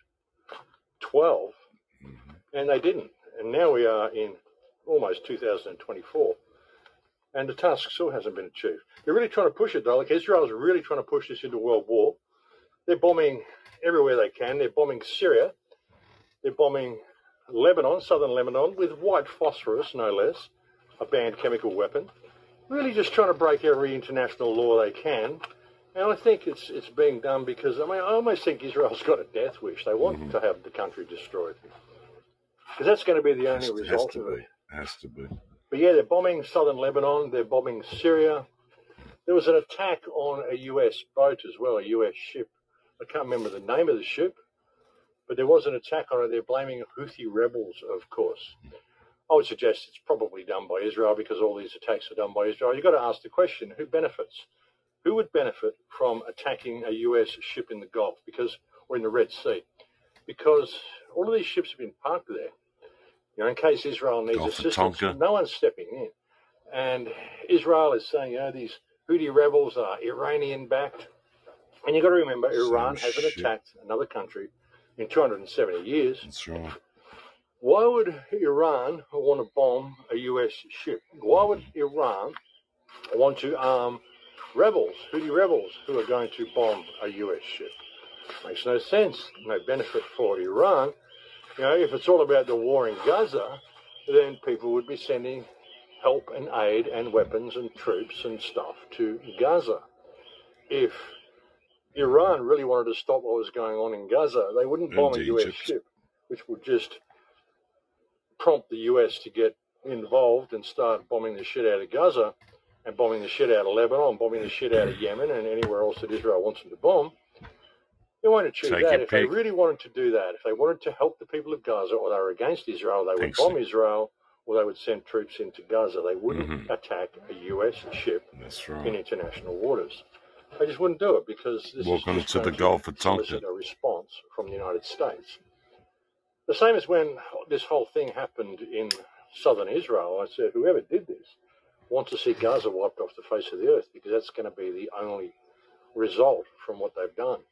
twelve, Mm-hmm. and they didn't. And now we are in almost two thousand twenty-four, and the task still hasn't been achieved. They're really trying to push it, though. Like, Israel's really trying to push this into world war. They're bombing everywhere they can. They're bombing Syria. They're bombing Lebanon, southern Lebanon, with white phosphorus, no less, a banned chemical weapon. Really just trying to break every international law they can. And I think it's it's being done because, I mean, I almost think Israel's got a death wish. They want Mm-hmm. to have the country destroyed. Because that's going to be the only Has, to, has result to of be. it. Has to be. But yeah, they're bombing southern Lebanon. They're bombing Syria. There was an attack on a U S boat as well, a U S ship. I can't remember the name of the ship, but there was an attack on it. They're blaming Houthi rebels, of course. I would suggest it's probably done by Israel because all these attacks are done by Israel. You've got to ask the question, who benefits? Who would benefit from attacking a U S ship in the Gulf because, or in the Red Sea? Because all of these ships have been parked there. You know, in case Israel needs Gulf of assistance, Tonkin. no one's stepping in. And Israel is saying, you know, these Houthi rebels are Iranian-backed. And you've got to remember, Same Iran hasn't shit. attacked another country in two hundred seventy years. That's right. Why would Iran want to bomb a U S ship? Why would Iran want to arm rebels, Houthi rebels, who are going to bomb a U S ship? Makes no sense. No benefit for Iran. You know, if it's all about the war in Gaza, then people would be sending help and aid and weapons and troops and stuff to Gaza. If Iran really wanted to stop what was going on in Gaza, they wouldn't bomb And a U S Egypt. ship, which would just prompt the U S to get involved and start bombing the shit out of Gaza and bombing the shit out of Lebanon, bombing the shit out of Yemen and anywhere else that Israel wants them to bomb. They won't achieve Take that. your If they pick. really wanted to do that, if they wanted to help the people of Gaza or they were against Israel, they would Thanks, bomb Nick. Israel or they would send troops into Gaza. They wouldn't Mhm. attack a U S ship That's in right. international waters. They just wouldn't do it because this Welcome is just to the going Gulf of solicit Tonkin. a response from the United States. The same as when this whole thing happened in southern Israel. I said, whoever did this wants to see Gaza wiped off the face of the earth because that's going to be the only result from what they've done.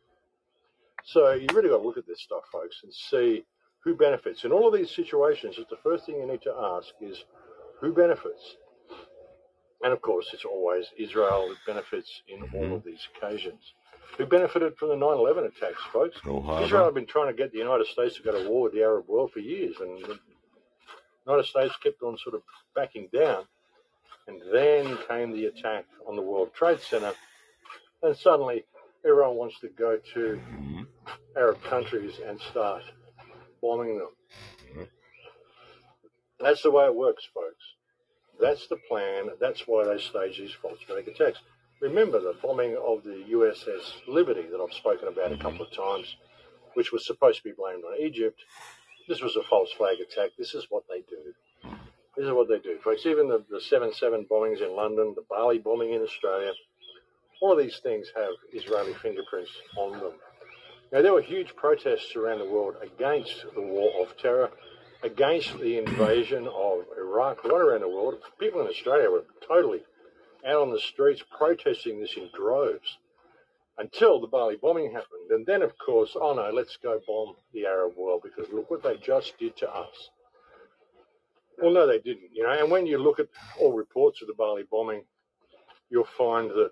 So you really got to look at this stuff, folks, and see who benefits. In all of these situations, the first thing you need to ask is who benefits? And of course, it's always Israel that benefits in all Mm-hmm. of these occasions. Who benefited from the nine eleven attacks, folks? Pearl Israel Harbor. have been trying to get the United States to go to war with the Arab world for years, and the United States kept on sort of backing down. And then came the attack on the World Trade Center, and suddenly everyone wants to go to Mhm. Arab countries and start bombing them. Mhm. That's the way it works, folks. That's the plan. That's why they stage these false flag attacks. Remember the bombing of the U S S Liberty that I've spoken about a couple of times, which was supposed to be blamed on Egypt. This was a false flag attack. This is what they do. This is what they do, folks. Even the, the seven seven bombings in London, the Bali bombing in Australia, all of these things have Israeli fingerprints on them. Now, there were huge protests around the world against the war of terror, against the invasion of Iraq, right around the world. People in Australia were totally out on the streets protesting this in droves until the Bali bombing happened. And then, of course, oh no, let's go bomb the Arab world because look what they just did to us. Well, no, they didn't, you know. And when you look at all reports of the Bali bombing, you'll find that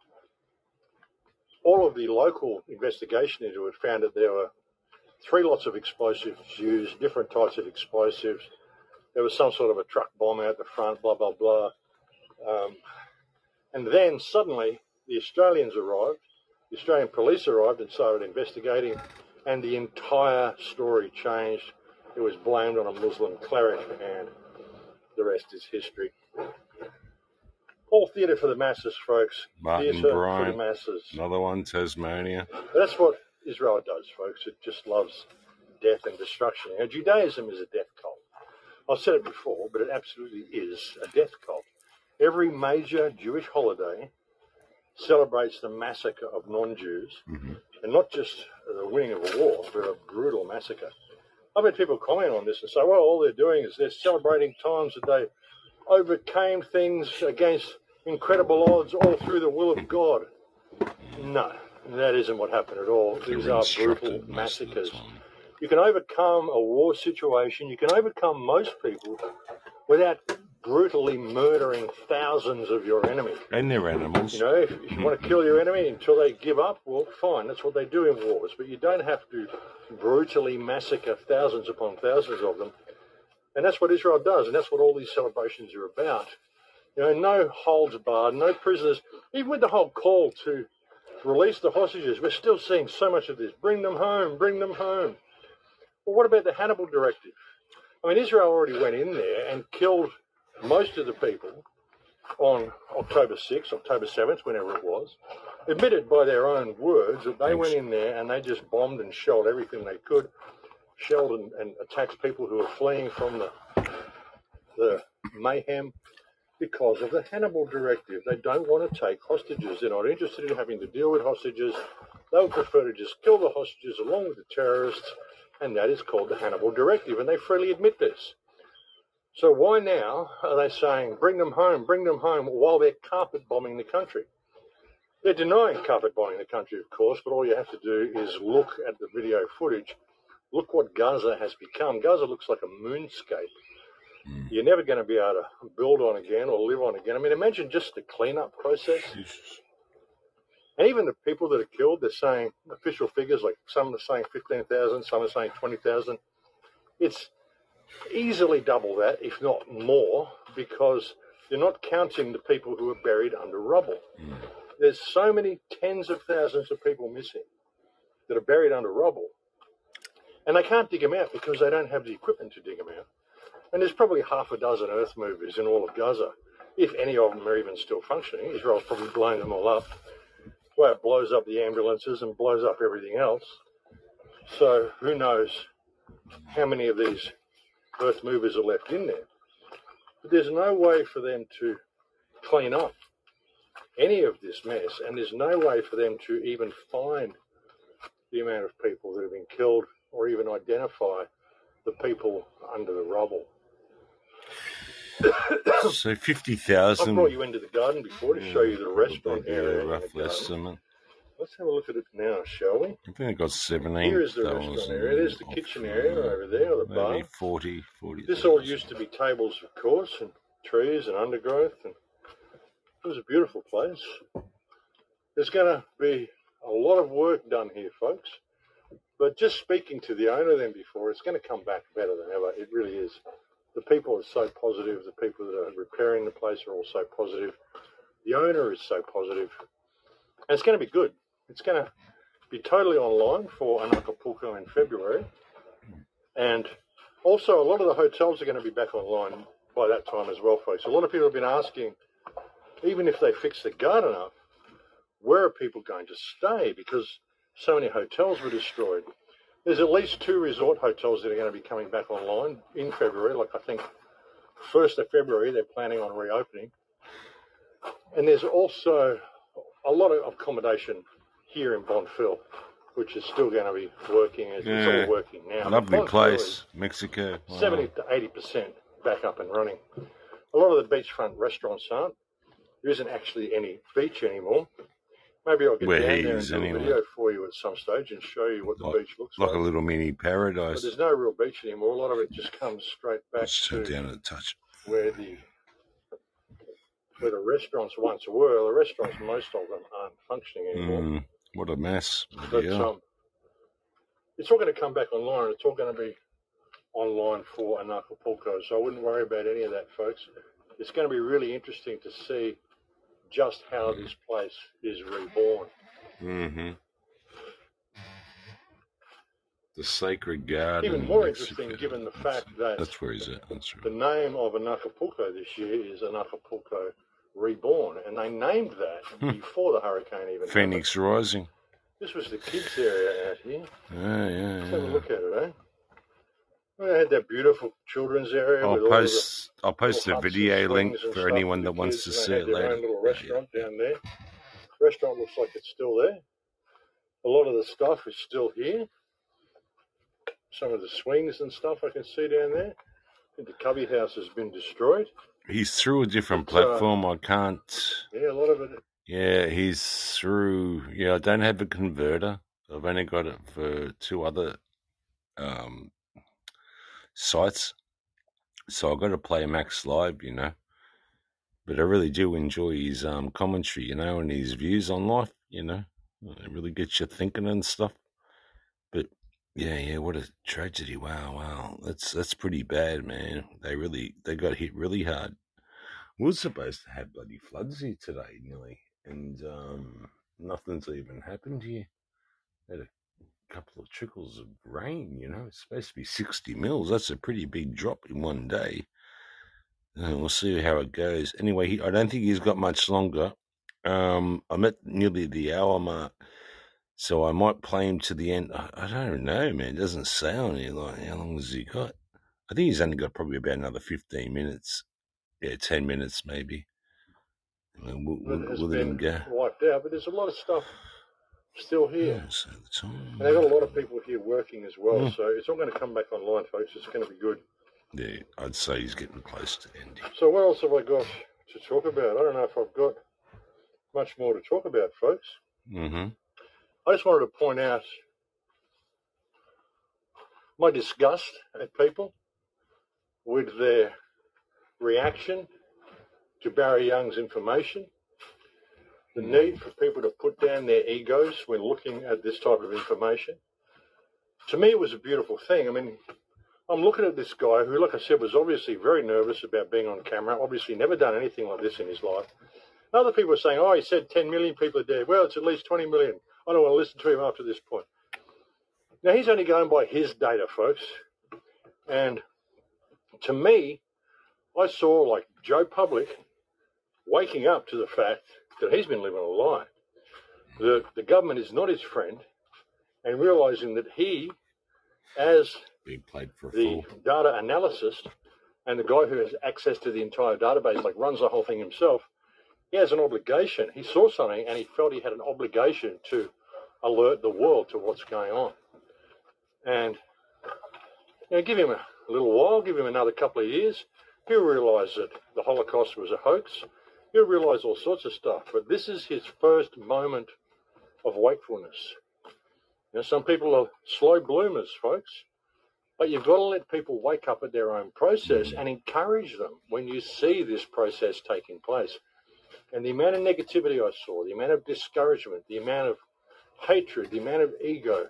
all of the local investigation into it found that there were three lots of explosives used, different types of explosives. There was some sort of a truck bomb out the front, blah, blah, blah. Um, and then suddenly the Australians arrived, the Australian police arrived and started investigating, and the entire story changed. It was blamed on a Muslim cleric, and the rest is history. All theatre for the masses, folks. Martin Theatre for the Bryant, masses. another one, Tasmania. But that's what Israel does, folks. It just loves death and destruction. Now, Judaism is a death cult. I've said it before, but it absolutely is a death cult. Every major Jewish holiday celebrates the massacre of non-Jews, mm-hmm. and not just the winning of a war, but a brutal massacre. I've had people comment on this and say, well, all they're doing is they're celebrating times that they overcame things against incredible odds all through the will of God. No, that isn't what happened at all. These are brutal massacres. You can overcome a war situation, you can overcome most people without brutally murdering thousands of your enemy. And their animals. You know, if, if you want to kill your enemy until they give up, well, fine, that's what they do in wars. But you don't have to brutally massacre thousands upon thousands of them. And that's what Israel does, and that's what all these celebrations are about. You know, no holds barred, no prisoners. Even with the whole call to release the hostages, we're still seeing so much of this. Bring them home, bring them home. Well, what about the Hannibal Directive? I mean, Israel already went in there and killed most of the people on October sixth, October seventh, whenever it was, admitted by their own words that they went in there and they just bombed and shelled everything they could, shelled and, and attacked people who were fleeing from the, the mayhem because of the Hannibal Directive. They don't want to take hostages. They're not interested in having to deal with hostages. They would prefer to just kill the hostages along with the terrorists, and that is called the Hannibal Directive, and they freely admit this. So why now are they saying, bring them home, bring them home, while they're carpet bombing the country? They're denying carpet bombing the country, of course, but all you have to do is look at the video footage. Look what Gaza has become. Gaza looks like a moonscape. Mm. You're never going to be able to build on again or live on again. I mean, imagine just the cleanup process. And even the people that are killed, they're saying official figures, like some are saying fifteen thousand, some are saying twenty thousand. It's easily double that, if not more, because you're not counting the people who are buried under rubble. Mm. There's so many tens of thousands of people missing that are buried under rubble, and they can't dig them out because they don't have the equipment to dig them out. And there's probably half a dozen earth movers in all of Gaza, if any of them are even still functioning. Israel's probably blown them all up. Well, it blows up the ambulances and blows up everything else. So who knows how many of these earth movers are left in there. But there's no way for them to clean up any of this mess, and there's no way for them to even find the amount of people that have been killed or even identify the people under the rubble. So fifty thousand. I brought you into the garden before to show you the restaurant yeah, area. Rough estimate. Let's have a look at it now, shall we? I think it got seventeen. Here is the restaurant area. There's the kitchen area over there, or the bar. Maybe forty, forty. This all used to be tables, of course, and trees and undergrowth, and it was a beautiful place. There's going to be a lot of work done here, folks. But just speaking to the owner then before, it's going to come back better than ever. It really is. The people are so positive. The people that are repairing the place are all so positive. The owner is so positive. And it's going to be good. It's going to be totally online for an Acapulco in February. And also, a lot of the hotels are going to be back online by that time as well, folks. A lot of people have been asking, even if they fix the garden up, where are people going to stay? Because so many hotels were destroyed. There's at least two resort hotels that are going to be coming back online in February. Like I think first of February, they're planning on reopening. And there's also a lot of accommodation here in Bonfil, which is still going to be working. It's yeah. all working now. Lovely place, Mexico. Wow. seventy to eighty percent back up and running. A lot of the beachfront restaurants aren't. There isn't actually any beach anymore. Maybe I'll get Where down he there and is, do anyway. a video for you at some stage and show you what the like, beach looks like. like. Like a little mini paradise. But there's no real beach anymore. A lot of it just comes straight back Let's to down to the touch. where the where the restaurants once were. The restaurants, most of them, aren't functioning anymore. Mm, what a mess. But yeah. um, it's all going to come back online. It's all going to be online for an Acapulco, so I wouldn't worry about any of that, folks. It's going to be really interesting to see just how this place is reborn. Mm-hmm. The Sacred Garden. Even more Mexico. interesting given the That's, fact that that's where he's at. That's right. the name of Acapulco this year is Acapulco Reborn, and they named that before the hurricane even Phoenix happened. Rising. This was the kids' area out here. Yeah, yeah, Let's have a yeah. look at it, eh? Well, they had that beautiful children's area. I'll with all post the I'll post a huts and video link swings and for stuff anyone for that the wants kids, to and see they it had their later. own little Yeah, restaurant down there. Restaurant looks like it's still there. A lot of the stuff is still here. Some of the swings and stuff I can see down there. I think the cubby house has been destroyed. He's through a different But, uh, platform. I can't. Yeah, a lot of it. Yeah, he's through. Yeah, I don't have a converter. I've only got it for two other um, sites. So I've got to play Max Live, you know. But I really do enjoy his um, commentary, you know, and his views on life, you know. It really gets you thinking and stuff. But yeah, yeah, what a tragedy! Wow, wow, that's that's pretty bad, man. They really they got hit really hard. We were supposed to have bloody floods here today, nearly, and um, nothing's even happened here. Had a couple of trickles of rain, you know. It's supposed to be sixty mils. That's a pretty big drop in one day. Uh, we'll see how it goes. Anyway, he, I don't think he's got much longer. Um, I'm at nearly the hour mark, so I might play him to the end. I, I don't know, man. It doesn't say on here, like, how long has he got? I think he's only got probably about another fifteen minutes. Yeah, ten minutes maybe. I mean, we'll, That we'll, has we'll let him been go. wiped out, but there's a lot of stuff still here. Yeah, so the time. And they've got a lot of people here working as well, Mm. so it's all going to come back online, folks. It's going to be good. Yeah, I'd say he's getting close to ending. So what else have I got to talk about? I don't know if I've got much more to talk about, folks. Mm-hmm. I just wanted to point out my disgust at people with their reaction to Barry Young's information, the need for people to put down their egos when looking at this type of information. To me, it was a beautiful thing. I mean, I'm looking at this guy who, like I said, was obviously very nervous about being on camera, obviously never done anything like this in his life. Other people are saying, oh, he said ten million people are dead. Well, it's at least twenty million. I don't want to listen to him after this point. Now, he's only going by his data, folks. And to me, I saw, like, Joe Public waking up to the fact that he's been living a lie. The, the government is not his friend, and realizing that he, as Being played for a the fool. data analyst and the guy who has access to the entire database, like runs the whole thing himself, he has an obligation. He saw something and he felt he had an obligation to alert the world to what's going on. And you know, give him a little while, give him another couple of years, he'll realise that the Holocaust was a hoax. He'll realise all sorts of stuff. But this is his first moment of wakefulness. You know, some people are slow bloomers, folks. But you've got to let people wake up at their own process and encourage them when you see this process taking place. And the amount of negativity I saw, the amount of discouragement, the amount of hatred, the amount of ego,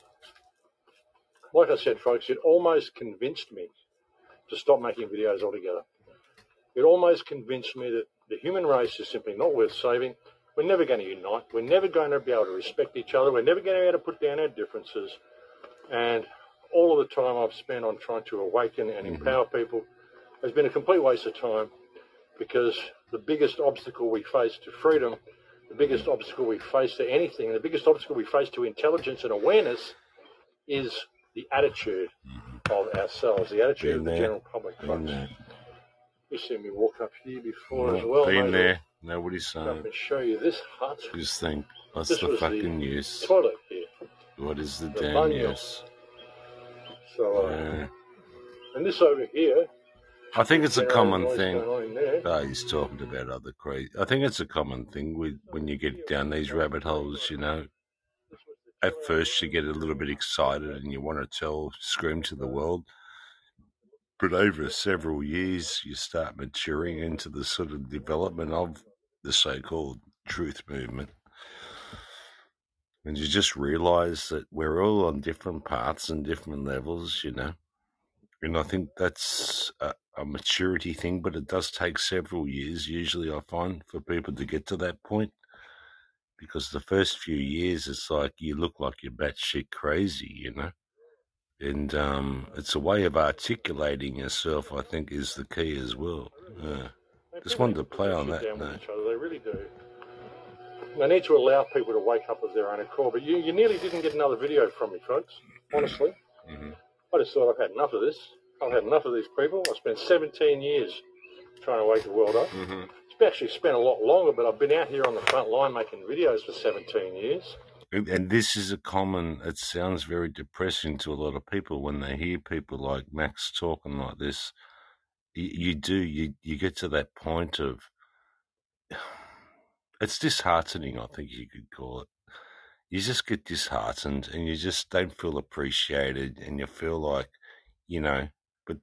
like I said, folks, it almost convinced me to stop making videos altogether. It almost convinced me that the human race is simply not worth saving. We're never going to unite. We're never going to be able to respect each other. We're never going to be able to put down our differences. And all of the time I've spent on trying to awaken and empower people has been a complete waste of time, because the biggest obstacle we face to freedom, the biggest obstacle we face to anything, the biggest obstacle we face to intelligence and awareness is the attitude of ourselves, the attitude Been of the there. general public. Been there. You've seen me walk up here before as well. Been mate. there. Nobody's I'll saying. come and show you this hut. Just think, what's This the was fucking the use? toilet here. What is the the damn bunion. use? So, uh, Uh, and this over here, I think it's a there common ain't noise thing. going on in there. Oh, he's talking about other crazy. I think it's a common thing with when you get down these rabbit holes, you know. At first, you get a little bit excited and you want to tell, scream to the world. But over several years, you start maturing into the sort of development of the so-called truth movement. And you just realize that we're all on different paths and different levels, you know. And I think that's a, a maturity thing, but it does take several years, usually, I find, for people to get to that point. Because the first few years, it's like you look like you're batshit crazy, you know. And um, it's a way of articulating yourself, I think, is the key as well. Yeah. Just wanted to play on that. Down No. with each other. They really do. They need to allow people to wake up of their own accord. But you, you nearly didn't get another video from me, folks. Honestly. Mm-hmm. I just thought I've had enough of this. I've had enough of these people. I spent seventeen years trying to wake the world up. Mm-hmm. It's actually spent a lot longer, but I've been out here on the front line making videos for seventeen years. And this is a common, it sounds very depressing to a lot of people when they hear people like Max talking like this. You, you do, you, you get to that point of, it's disheartening, I think you could call it. You just get disheartened and you just don't feel appreciated and you feel like, you know, but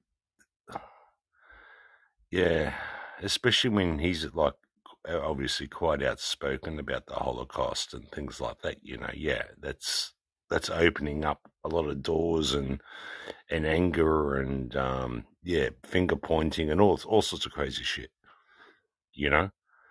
yeah, especially when he's like obviously quite outspoken about the Holocaust and things like that, you know, yeah, that's that's opening up a lot of doors and and anger and um yeah, finger pointing and all all sorts of crazy shit, you know.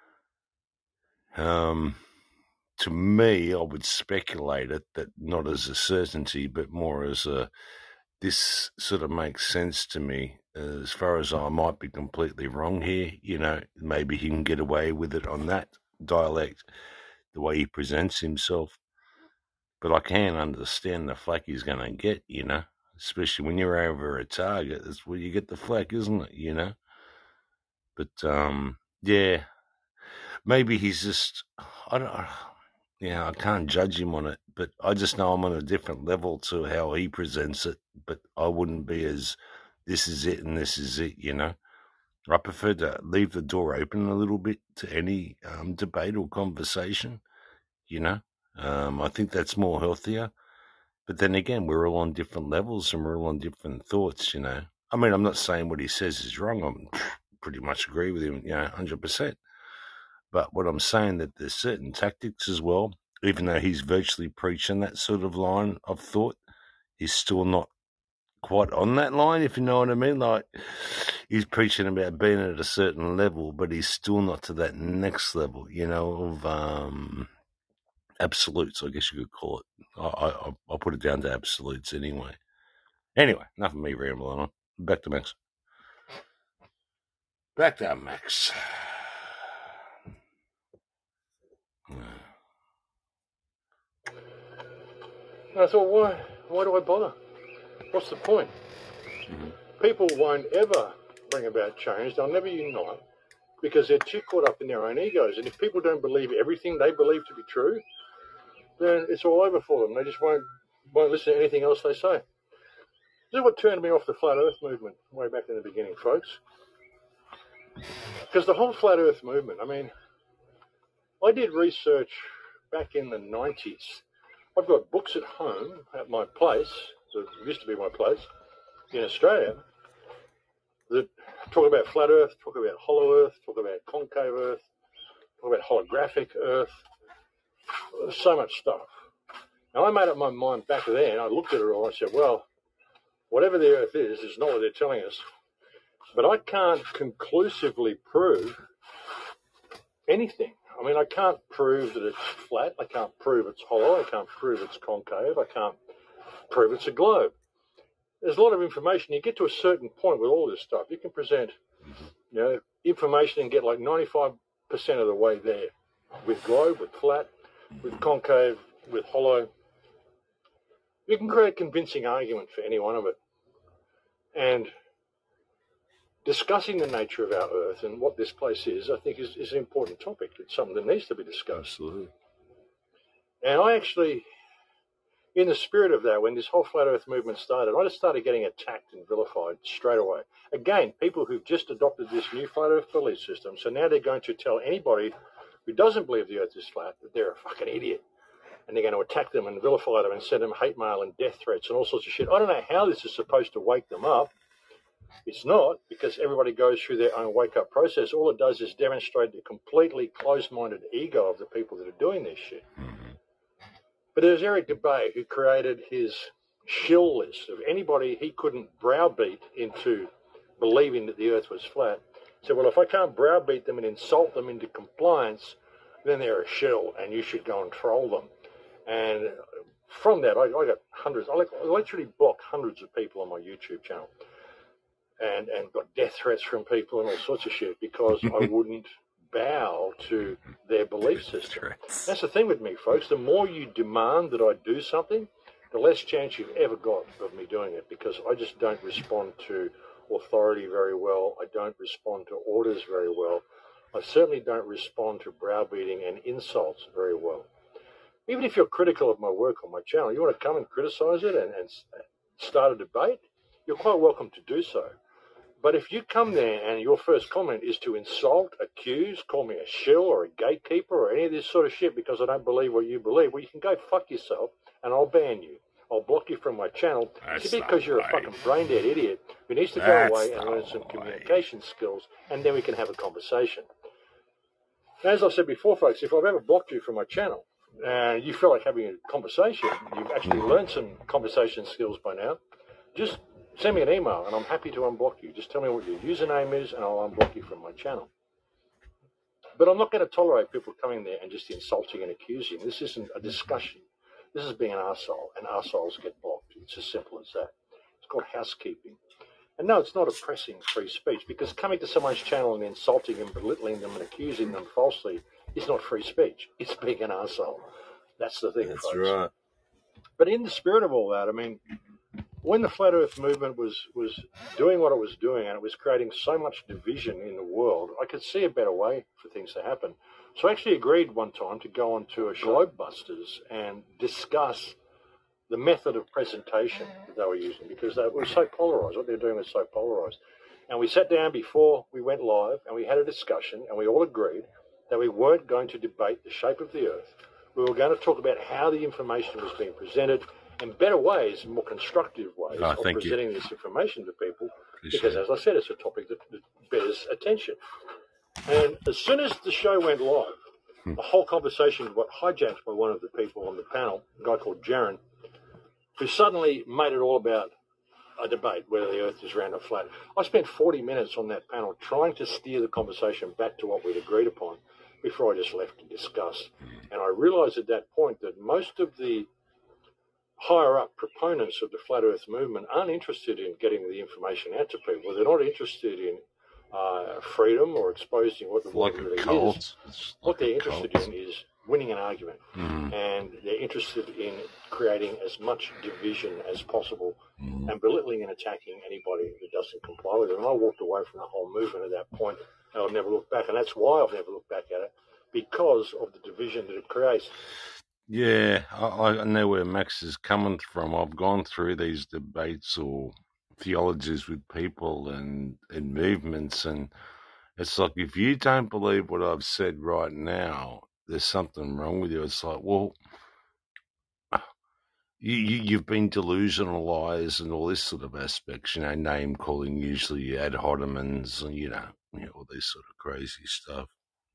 Um to me, I would speculate it that not as a certainty, but more as a this sort of makes sense to me. As far as I might be completely wrong here, you know, maybe he can get away with it on that dialect, the way he presents himself. But I can understand the flack he's going to get, you know, especially when you're over a target. That's where you get the flack, isn't it, you know? But, um, yeah, maybe he's just, I don't know. Yeah, I can't judge him on it, but I just know I'm on a different level to how he presents it, but I wouldn't be as, this is it and this is it, you know. I prefer to leave the door open a little bit to any um, debate or conversation, you know. Um, I think that's more healthier. But then again, we're all on different levels and we're all on different thoughts, you know. I mean, I'm not saying what he says is wrong. I pretty much agree with him, you know, one hundred percent. But what I'm saying that there's certain tactics as well, even though he's virtually preaching that sort of line of thought, he's still not quite on that line, if you know what I mean. Like, he's preaching about being at a certain level, but he's still not to that next level, you know, of um, absolutes, I guess you could call it. I, I, I'll put it down to absolutes anyway. Anyway, enough of me rambling on. Back to Max. Back to Max. And I thought, why, why do I bother? What's the point? Mm-hmm. People won't ever bring about change. They'll never unite because they're too caught up in their own egos. And if people don't believe everything they believe to be true, then it's all over for them. They just won't won't listen to anything else they say. This is what turned me off the Flat Earth movement way back in the beginning, folks. Because the whole Flat Earth movement, I mean, I did research back in the nineties. I've got books at home at my place, so it used to be my place, in Australia, that talk about flat Earth, talk about hollow Earth, talk about concave Earth, talk about holographic Earth, so much stuff. Now, I made up my mind back then, I looked at it all and I said, well, whatever the Earth is, is not what they're telling us. But I can't conclusively prove anything. I mean, I can't prove that it's flat. I can't prove it's hollow. I can't prove it's concave. I can't prove it's a globe. There's a lot of information. You get to a certain point with all this stuff. You can present, you know, information and get like ninety-five percent of the way there with globe, with flat, with concave, with hollow. You can create a convincing argument for any one of it. And discussing the nature of our Earth and what this place is, I think, is, is an important topic. It's something that needs to be discussed. Absolutely. And I actually, in the spirit of that, when this whole Flat Earth movement started, I just started getting attacked and vilified straight away. Again, people who've just adopted this new Flat Earth belief system, so now they're going to tell anybody who doesn't believe the Earth is flat that they're a fucking idiot. And they're going to attack them and vilify them and send them hate mail and death threats and all sorts of shit. I don't know how this is supposed to wake them up. It's not, because everybody goes through their own wake-up process. All it does is demonstrate the completely closed-minded ego of the people that are doing this shit. Mm-hmm. But there's Eric Dubay, who created his shill list of anybody he couldn't browbeat into believing that the Earth was flat. He said, well, if I can't browbeat them and insult them into compliance, then they're a shill, and you should go and troll them. And from that, I, I got hundreds. I, like, I literally blocked hundreds of people on my YouTube channel, and and got death threats from people and all sorts of shit because I wouldn't bow to their belief system. That's the thing with me, folks. The more you demand that I do something, the less chance you've ever got of me doing it, because I just don't respond to authority very well. I don't respond to orders very well. I certainly don't respond to browbeating and insults very well. Even if you're critical of my work on my channel, you want to come and criticize it and, and start a debate, you're quite welcome to do so. But if you come there and your first comment is to insult, accuse, call me a shill or a gatekeeper or any of this sort of shit because I don't believe what you believe, well, you can go fuck yourself and I'll ban you. I'll block you from my channel simply because you're a fucking brain-dead idiot who needs to go That's away and learn some communication skills, and then we can have a conversation. Now, as I've said before, folks, if I've ever blocked you from my channel and you feel like having a conversation, you've actually learned some conversation skills by now, just send me an email and I'm happy to unblock you. Just tell me what your username is and I'll unblock you from my channel. But I'm not going to tolerate people coming there and just insulting and accusing. This isn't a discussion. This is being an arsehole, and arseholes get blocked. It's as simple as that. It's called housekeeping. And no, it's not oppressing free speech, because coming to someone's channel and insulting and belittling them and accusing them falsely is not free speech. It's being an arsehole. That's the thing, That's folks. right. But in the spirit of all that, I mean, when the Flat Earth movement was, was doing what it was doing and it was creating so much division in the world, I could see a better way for things to happen. So I actually agreed one time to go on to a Globebusters and discuss the method of presentation that they were using, because they were so polarised. What they were doing was so polarised. And we sat down before we went live and we had a discussion, and we all agreed that we weren't going to debate the shape of the Earth. We were going to talk about how the information was being presented and better ways, more constructive ways oh, of presenting you. this information to people. Appreciate because, as I said, it's a topic that, that bears attention. And as soon as the show went live, the whole conversation got hijacked by one of the people on the panel, a guy called Jaron, who suddenly made it all about a debate, whether the Earth is round or flat. I spent forty minutes on that panel trying to steer the conversation back to what we'd agreed upon before I just left to discuss. And I realised at that point that most of the higher-up proponents of the Flat Earth movement aren't interested in getting the information out to people. They're not interested in uh, freedom or exposing what the world like really cult. is. It's What like they're a interested cult. in is winning an argument. Mm. And they're interested in creating as much division as possible Mm. and belittling and attacking anybody that doesn't comply with it. And I walked away from the whole movement at that point, and I've never looked back. And that's why I've never looked back at it, because of the division that it creates. Yeah, I, I know where Max is coming from. I've gone through these debates or theologies with people and, and movements, and it's like, if you don't believe what I've said right now, there's something wrong with you. It's like, well, you, you, you've been delusionalized and all this sort of aspects, you know, name calling, usually ad hominems, and, you know, you know, all this sort of crazy stuff.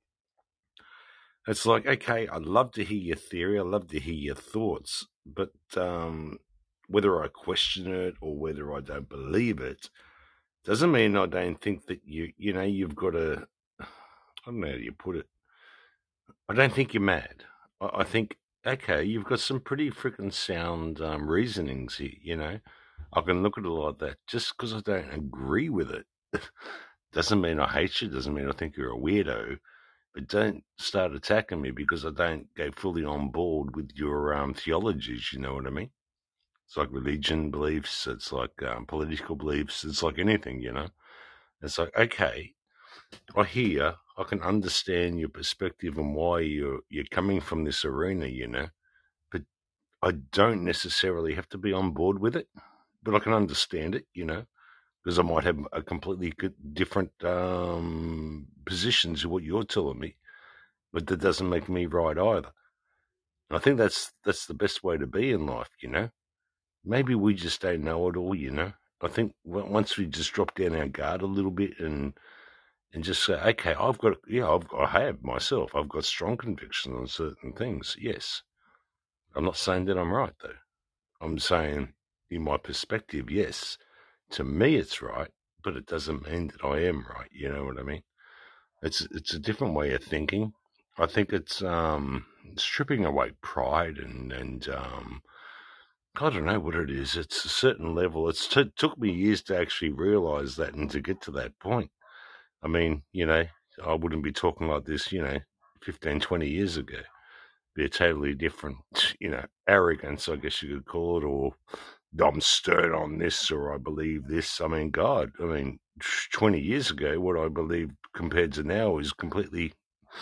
It's like, okay, I'd love to hear your theory, I'd love to hear your thoughts, but um, whether I question it or whether I don't believe it, doesn't mean I don't think that you, you know, you've got to, I don't know how you put it. I don't think you're mad. I, I think, okay, you've got some pretty freaking sound um, reasonings here, you know. I can look at it like that. Just because I don't agree with it doesn't mean I hate you, doesn't mean I think you're a weirdo. But don't start attacking me because I don't go fully on board with your um, theologies, you know what I mean? It's like religion beliefs, it's like um, political beliefs, it's like anything, you know? It's like, okay, I hear, I can understand your perspective and why you're, you're coming from this arena, you know? But I don't necessarily have to be on board with it, but I can understand it, you know? Because I might have a completely different um, position to what you're telling me, but that doesn't make me right either. And I think that's that's the best way to be in life, you know. Maybe we just don't know it all, you know. I think once we just drop down our guard a little bit and and just say, okay, I've got, yeah, I've got, I have myself, I've got strong convictions on certain things. Yes, I'm not saying that I'm right though. I'm saying, in my perspective, yes. To me, it's right, but it doesn't mean that I am right. You know what I mean? It's it's a different way of thinking. I think it's um, stripping away pride and and um, I don't know what it is. It's a certain level. It's t- took me years to actually realise that and to get to that point. I mean, you know, I wouldn't be talking like this, you know, fifteen, twenty years ago. Be a totally different, you know, arrogance, I guess you could call it, or I'm stern on this, or I believe this. I mean, God, I mean, twenty years ago, what I believed compared to now is completely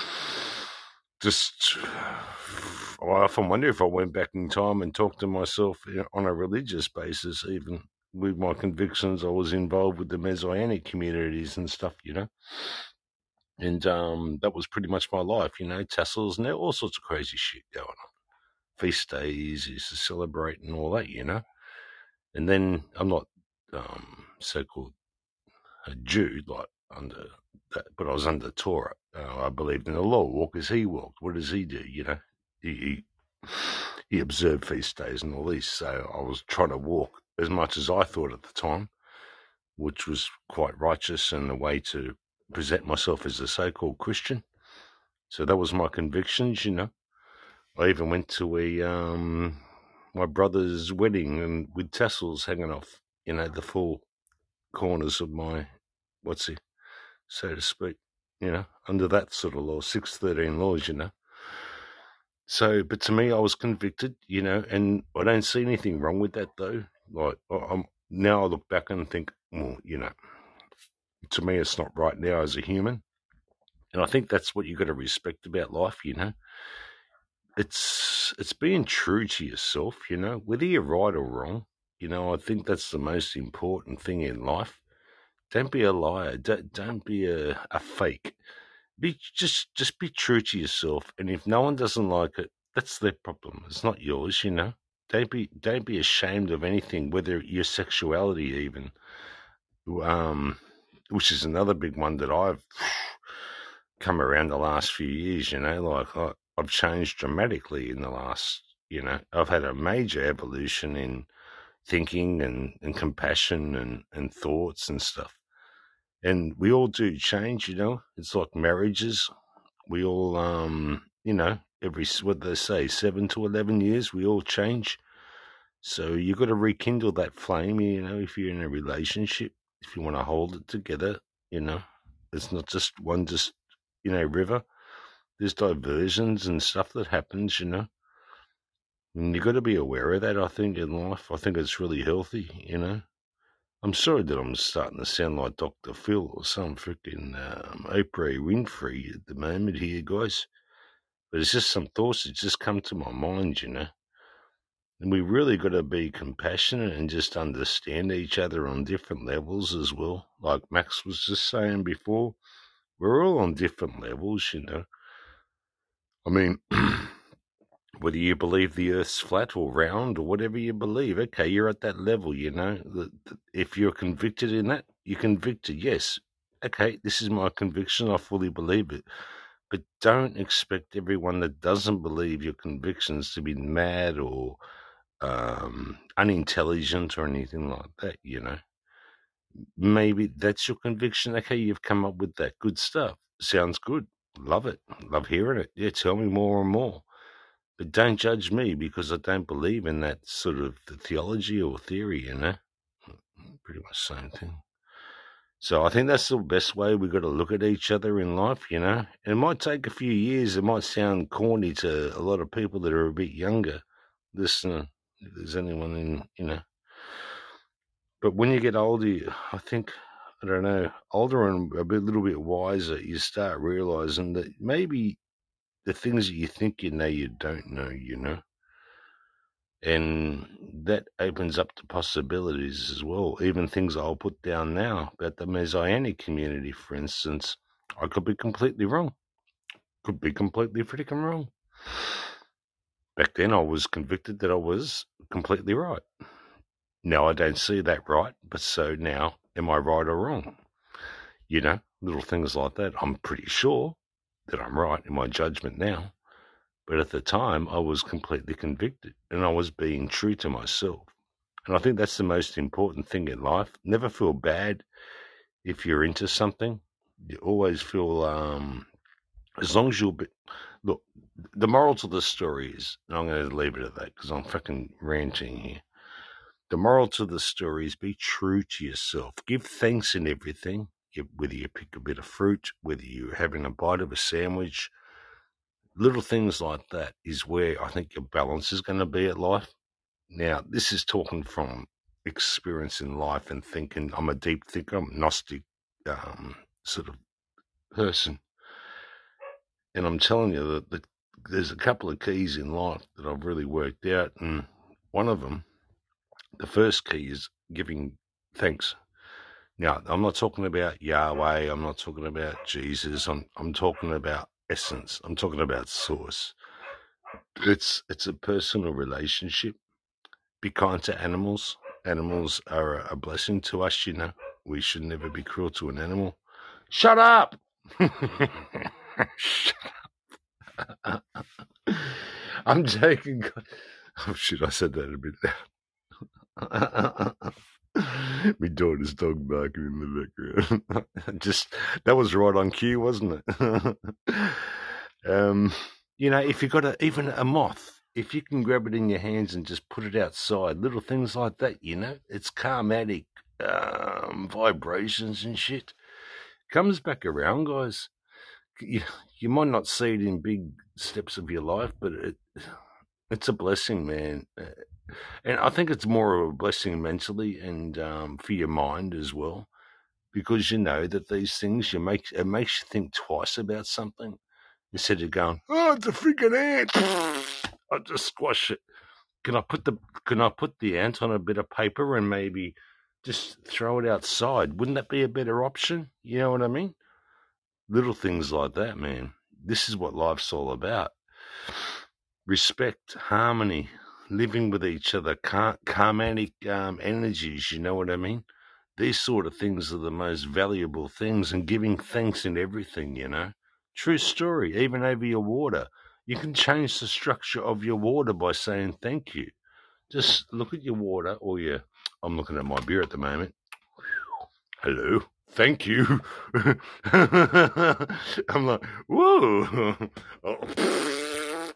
just. I often wonder if I went back in time and talked to myself on a religious basis, even with my convictions. I was involved with the Messianic communities and stuff, you know. And um, that was pretty much my life, you know, tassels and all sorts of crazy shit going on. Feast days, used to celebrate and all that, you know. And then I'm not um, so-called a Jew, like under that, but I was under Torah. Uh, I believed in the law. Walk as he walked. What does he do, you know? He, he, he observed feast days and all these. So I was trying to walk as much as I thought at the time, which was quite righteous and a way to present myself as a so-called Christian. So that was my convictions, you know. I even went to a um, my brother's wedding and with tassels hanging off, you know, the four corners of my, what's it, so to speak, you know, under that sort of law, six thirteen laws, you know. So, but to me, I was convicted, you know, and I don't see anything wrong with that, though. Like, I'm, now I look back and think, well, you know, to me, it's not right now as a human. And I think that's what you got to respect about life, you know. It's it's being true to yourself, you know, whether you're right or wrong. You know, I think that's the most important thing in life. Don't be a liar. Don't, don't be a, a fake. Be just just be true to yourself. And if no one doesn't like it, that's their problem. It's not yours, you know. Don't be don't be ashamed of anything, whether your sexuality even. Um, which is another big one that I've come around the last few years, you know, like I, I've changed dramatically in the last, you know, I've had a major evolution in thinking and, and compassion and, and thoughts and stuff. And we all do change, you know, it's like marriages. We all, um, you know, every, what they say, seven to eleven years, we all change. So you've got to rekindle that flame, you know, if you're in a relationship, if you want to hold it together, you know, it's not just one, just, you know, river. There's diversions and stuff that happens, you know. And you've got to be aware of that, I think, in life. I think it's really healthy, you know. I'm sorry that I'm starting to sound like Doctor Phil or some freaking um, Oprah Winfrey at the moment here, guys. But it's just some thoughts that just come to my mind, you know. And we really got to be compassionate and just understand each other on different levels as well. Like Max was just saying before, we're all on different levels, you know. I mean, whether you believe the Earth's flat or round or whatever you believe, okay, you're at that level, you know. If you're convicted in that, you're convicted, yes. Okay, this is my conviction, I fully believe it. But don't expect everyone that doesn't believe your convictions to be mad or um, unintelligent or anything like that, you know. Maybe that's your conviction. Okay, you've come up with that good stuff. Sounds good. Love it. Love hearing it. Yeah, tell me more and more. But don't judge me because I don't believe in that sort of theology or theory, you know. Pretty much the same thing. So I think that's the best way we've got to look at each other in life, you know. And it might take a few years. It might sound corny to a lot of people that are a bit younger listening, if there's anyone in, you know. But when you get older, I think, I don't know, older and a bit, little bit wiser, you start realising that maybe the things that you think you know, you don't know, you know. And that opens up to possibilities as well. Even things I'll put down now about the Messianic community, for instance, I could be completely wrong. Could be completely freaking wrong. Back then I was convicted that I was completely right. Now I don't see that right, but so now, am I right or wrong? You know, little things like that. I'm pretty sure that I'm right in my judgment now. But at the time, I was completely convicted, and I was being true to myself. And I think that's the most important thing in life. Never feel bad if you're into something. You always feel, um, as long as you're, look, the moral to the story is, and I'm going to leave it at that because I'm fucking ranting here. The moral to the story is be true to yourself. Give thanks in everything, whether you pick a bit of fruit, whether you're having a bite of a sandwich, little things like that is where I think your balance is going to be at life. Now, this is talking from experience in life and thinking. I'm a deep thinker, I'm a Gnostic um, sort of person. And I'm telling you that the, there's a couple of keys in life that I've really worked out. And one of them, the first key is giving thanks. Now, I'm not talking about Yahweh. I'm not talking about Jesus. I'm I'm talking about essence. I'm talking about source. It's it's a personal relationship. Be kind to animals. Animals are a blessing to us, you know. We should never be cruel to an animal. Shut up! Shut up. I'm joking. Oh, shit, I said that a bit loud. My daughter's dog barking in the background. Just, that was right on cue, wasn't it? um, you know, if you've got a, even a moth, if you can grab it in your hands and just put it outside, little things like that, you know, it's karmatic um, vibrations and shit. Comes back around, guys. You, you might not see it in big steps of your life, but it, it's a blessing, man. And I think it's more of a blessing mentally and um, for your mind as well, because you know that these things, you make it makes you think twice about something instead of going, oh, it's a freaking ant. I'll just squash it. Can I put the Can I put the ant on a bit of paper and maybe just throw it outside? Wouldn't that be a better option? You know what I mean? Little things like that, man. This is what life's all about. Respect, harmony, living with each other, car- karmatic um, energies, you know what I mean? These sort of things are the most valuable things, and giving thanks in everything, you know? True story, even over your water. You can change the structure of your water by saying thank you. Just look at your water, or your, I'm looking at my beer at the moment. Hello, thank you. I'm like, whoa. Oh.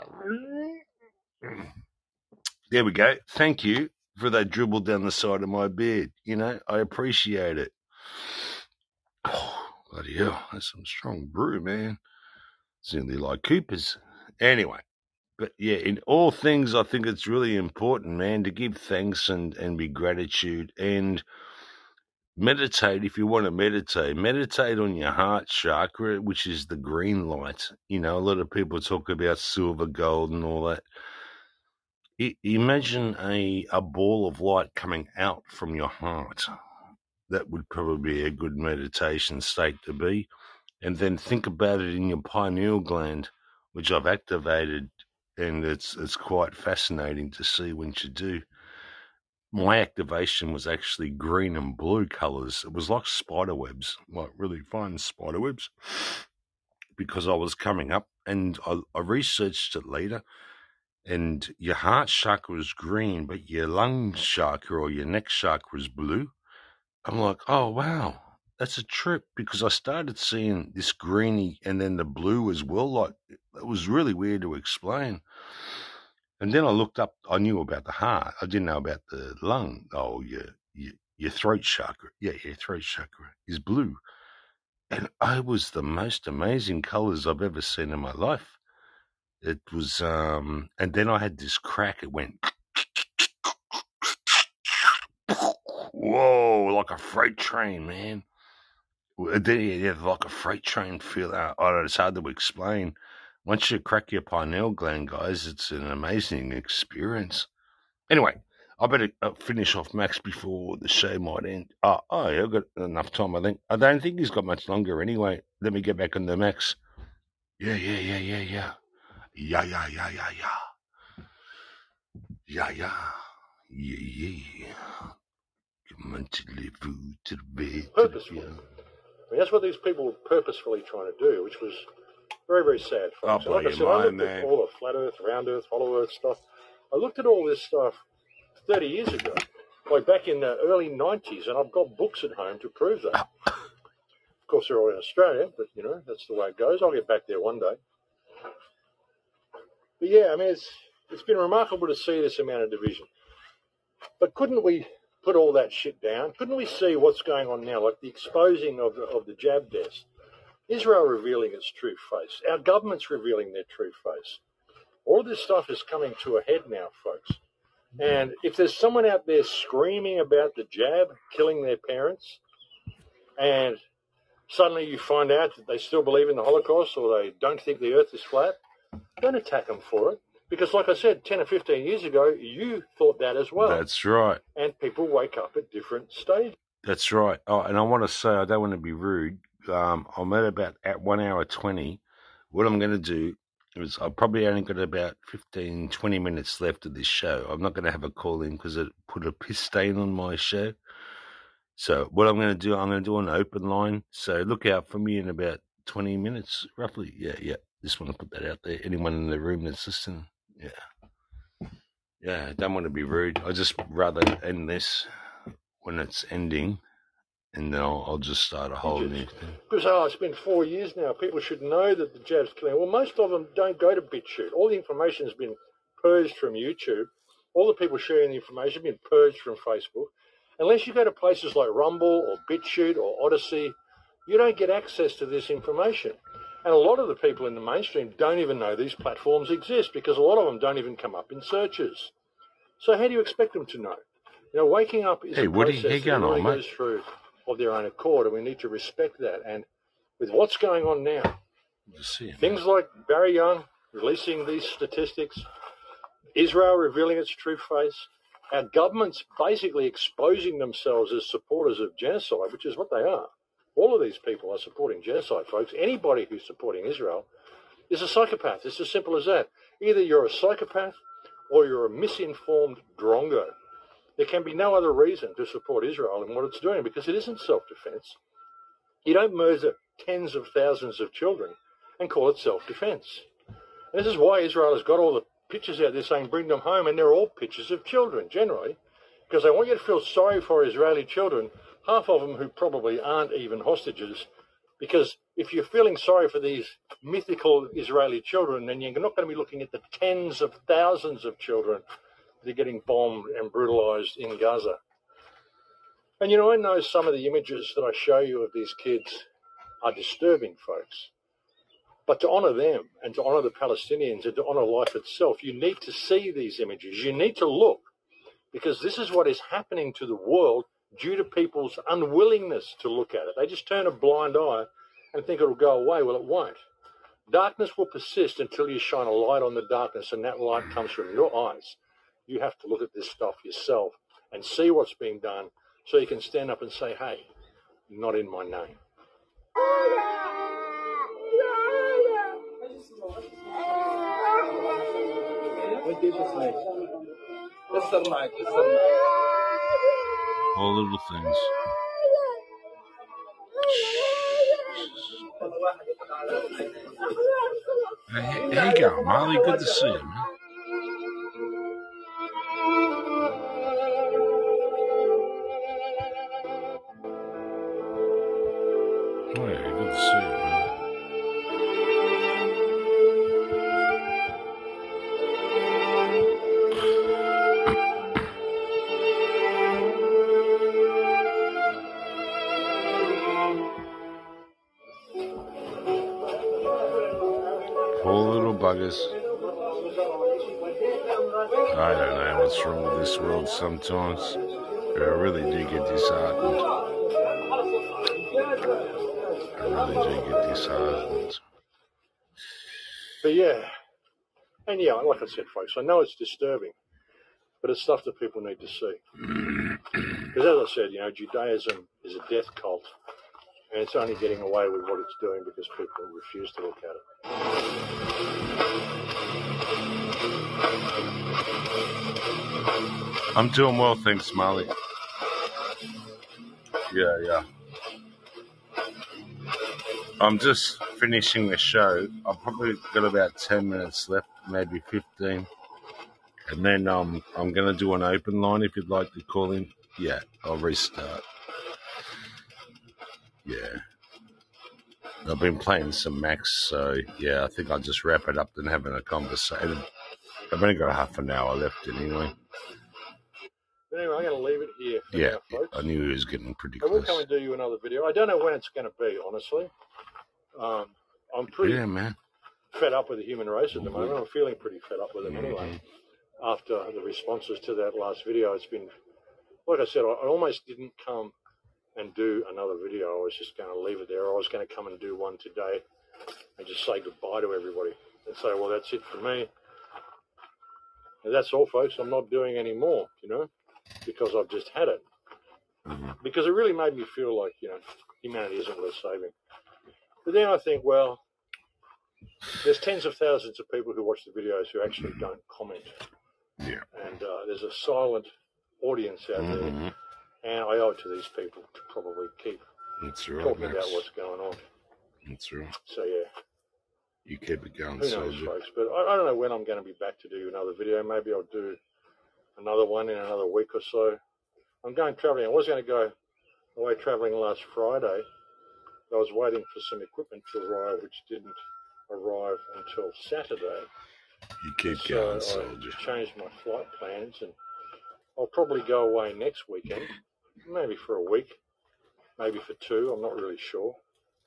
There we go. Thank you for that dribble down the side of my beard. You know, I appreciate it. Oh, bloody hell, that's some strong brew, man. It's nearly like Cooper's. Anyway, but yeah, in all things, I think it's really important, man, to give thanks and, and be gratitude and meditate if you want to meditate. Meditate on your heart chakra, which is the green light. You know, a lot of people talk about silver, gold, and all that. I, imagine a, a ball of light coming out from your heart. That would probably be a good meditation state to be. And then think about it in your pineal gland, which I've activated, and it's it's quite fascinating to see when you do. My activation was actually green and blue colours. It was like spider webs, like really fine spider webs, because I was coming up, and I, I researched it later, and your heart chakra is green, but your lung chakra or your neck chakra is blue. I'm like, oh, wow, that's a trip, because I started seeing this greeny and then the blue as well. Like, it was really weird to explain. And then I looked up, I knew about the heart. I didn't know about the lung. Oh, your, your, your throat chakra. Yeah, your throat chakra is blue. And it was the most amazing colours I've ever seen in my life. It was, um, and then I had this crack. It went, whoa, like a freight train, man. Then you have like a freight train feel. I don't know, it's hard to explain. Once you crack your pineal gland, guys, it's an amazing experience. Anyway, I better uh, finish off Max before the show might end. Oh, oh, yeah, I've got enough time, I think. I don't think he's got much longer anyway. Let me get back on the Max. Yeah, yeah, yeah, yeah, yeah. Yeah, yeah, yeah, yeah, yeah. Yeah, yeah. Yeah, yeah. Come on to live food to the bed. Purposefully. I mean, that's what these people were purposefully trying to do, which was very, very sad, folks. Oh, like I said, I looked at all the flat Earth, round Earth, hollow Earth stuff. I looked at all this stuff thirty years ago, like back in the early nineties, and I've got books at home to prove that. Of course, they're all in Australia, but, you know, that's the way it goes. I'll get back there one day. But yeah, I mean, it's it's been remarkable to see this amount of division. But couldn't we put all that shit down? Couldn't we see what's going on now, like the exposing of the, of the jab deaths? Israel revealing its true face. Our government's revealing their true face. All of this stuff is coming to a head now, folks. And if there's someone out there screaming about the jab killing their parents, and suddenly you find out that they still believe in the Holocaust or they don't think the earth is flat, don't attack them for it. Because like I said, ten or fifteen years ago, you thought that as well. That's right. And people wake up at different stages. That's right. Oh, and I want to say, I don't want to be rude. Um, I'm at about at one hour twenty. What I'm going to do is I've probably only got about fifteen, twenty minutes left of this show. I'm not going to have a call in because it put a piss stain on my show. So what I'm going to do, I'm going to do an open line. So look out for me in about twenty minutes, roughly. Yeah, yeah. Just want to put that out there. Anyone in the room that's listening, yeah. Yeah, I don't want to be rude. I just rather end this when it's ending, and then I'll, I'll just start a whole new thing. Because, oh, it's been four years now. People should know that the jab's killing. Well, most of them don't go to BitChute. All the information has been purged from YouTube. All the people sharing the information have been purged from Facebook. Unless you go to places like Rumble or BitChute or Odyssey, you don't get access to this information. And a lot of the people in the mainstream don't even know these platforms exist because a lot of them don't even come up in searches. So how do you expect them to know? You know, waking up is hey, a Woody, process how that on, really mate? goes through of their own accord, and we need to respect that. And with what's going on now, See, things like Barry Young releasing these statistics, Israel revealing its true face, our governments basically exposing themselves as supporters of genocide, which is what they are. All of these people are supporting genocide, folks. Anybody who's supporting Israel is a psychopath. It's as simple as that. Either you're a psychopath or you're a misinformed drongo. There can be no other reason to support Israel in what it's doing because it isn't self-defense. You don't murder tens of thousands of children and call it self-defense. And this is why Israel has got all the pictures out there saying bring them home, and they're all pictures of children, generally, because they want you to feel sorry for Israeli children, half of them who probably aren't even hostages, because if you're feeling sorry for these mythical Israeli children, then you're not going to be looking at the tens of thousands of children that are getting bombed and brutalized in Gaza. And, you know, I know some of the images that I show you of these kids are disturbing, folks. But to honour them and to honour the Palestinians and to honour life itself, you need to see these images. You need to look, because this is what is happening to the world due to people's unwillingness to look at it. They just turn a blind eye and think it'll go away. Well, it won't. Darkness will persist until you shine a light on the darkness, and that light comes from your eyes. You have to look at this stuff yourself and see what's being done so you can stand up and say, hey, not in my name. all little things. Hey, hey, go, Molly. Good to see you, man. Oh, yeah, good to see you, man. Poor little buggers. I don't know what's wrong with this world sometimes. I really do get disheartened. I really do get disheartened. But yeah, and yeah, like I said, folks, I know it's disturbing, but it's stuff that people need to see. Because as I said, you know, Judaism is a death cult, and it's only getting away with what it's doing because people refuse to look at it. I'm doing well, thanks, Molly. Yeah, yeah. I'm just finishing the show. I've probably got about ten minutes left, maybe fifteen. And then um, I'm going to do an open line if you'd like to call in. Yeah, I'll restart. Yeah. I've been playing some Max, so yeah, I think I'll just wrap it up and having a conversation. I've only got half an hour left anyway. But anyway, I'm going to leave it here for Yeah, now, folks. I knew he was getting pretty I will close. come and do you another video. I don't know when it's going to be, honestly. Um, I'm pretty Yeah, man. fed up with the human race at the moment. I'm feeling pretty fed up with them Mm-hmm. anyway. After the responses to that last video, it's been, like I said, I, I almost didn't come and do another video. I was just going to leave it there. I was going to come and do one today and just say goodbye to everybody and say, well, that's it for me. And that's all, folks. I'm not doing any more, you know, because I've just had it. Mm-hmm. Because it really made me feel like, you know, humanity isn't worth saving. But then I think, well, there's tens of thousands of people who watch the videos who actually don't comment. Yeah. And uh, there's a silent audience out Mm-hmm. there. And I owe it to these people to probably keep That's right, talking Max. about what's going on. That's right. So, yeah. You keep it going, Who knows, soldier. folks? But I, I don't know when I'm going to be back to do another video. Maybe I'll do another one in another week or so. I'm going travelling. I was going to go away travelling last Friday. I was waiting for some equipment to arrive, which didn't arrive until Saturday. You keep so going, I soldier. changed my flight plans, and I'll probably go away next weekend, maybe for a week, maybe for two. I'm not really sure.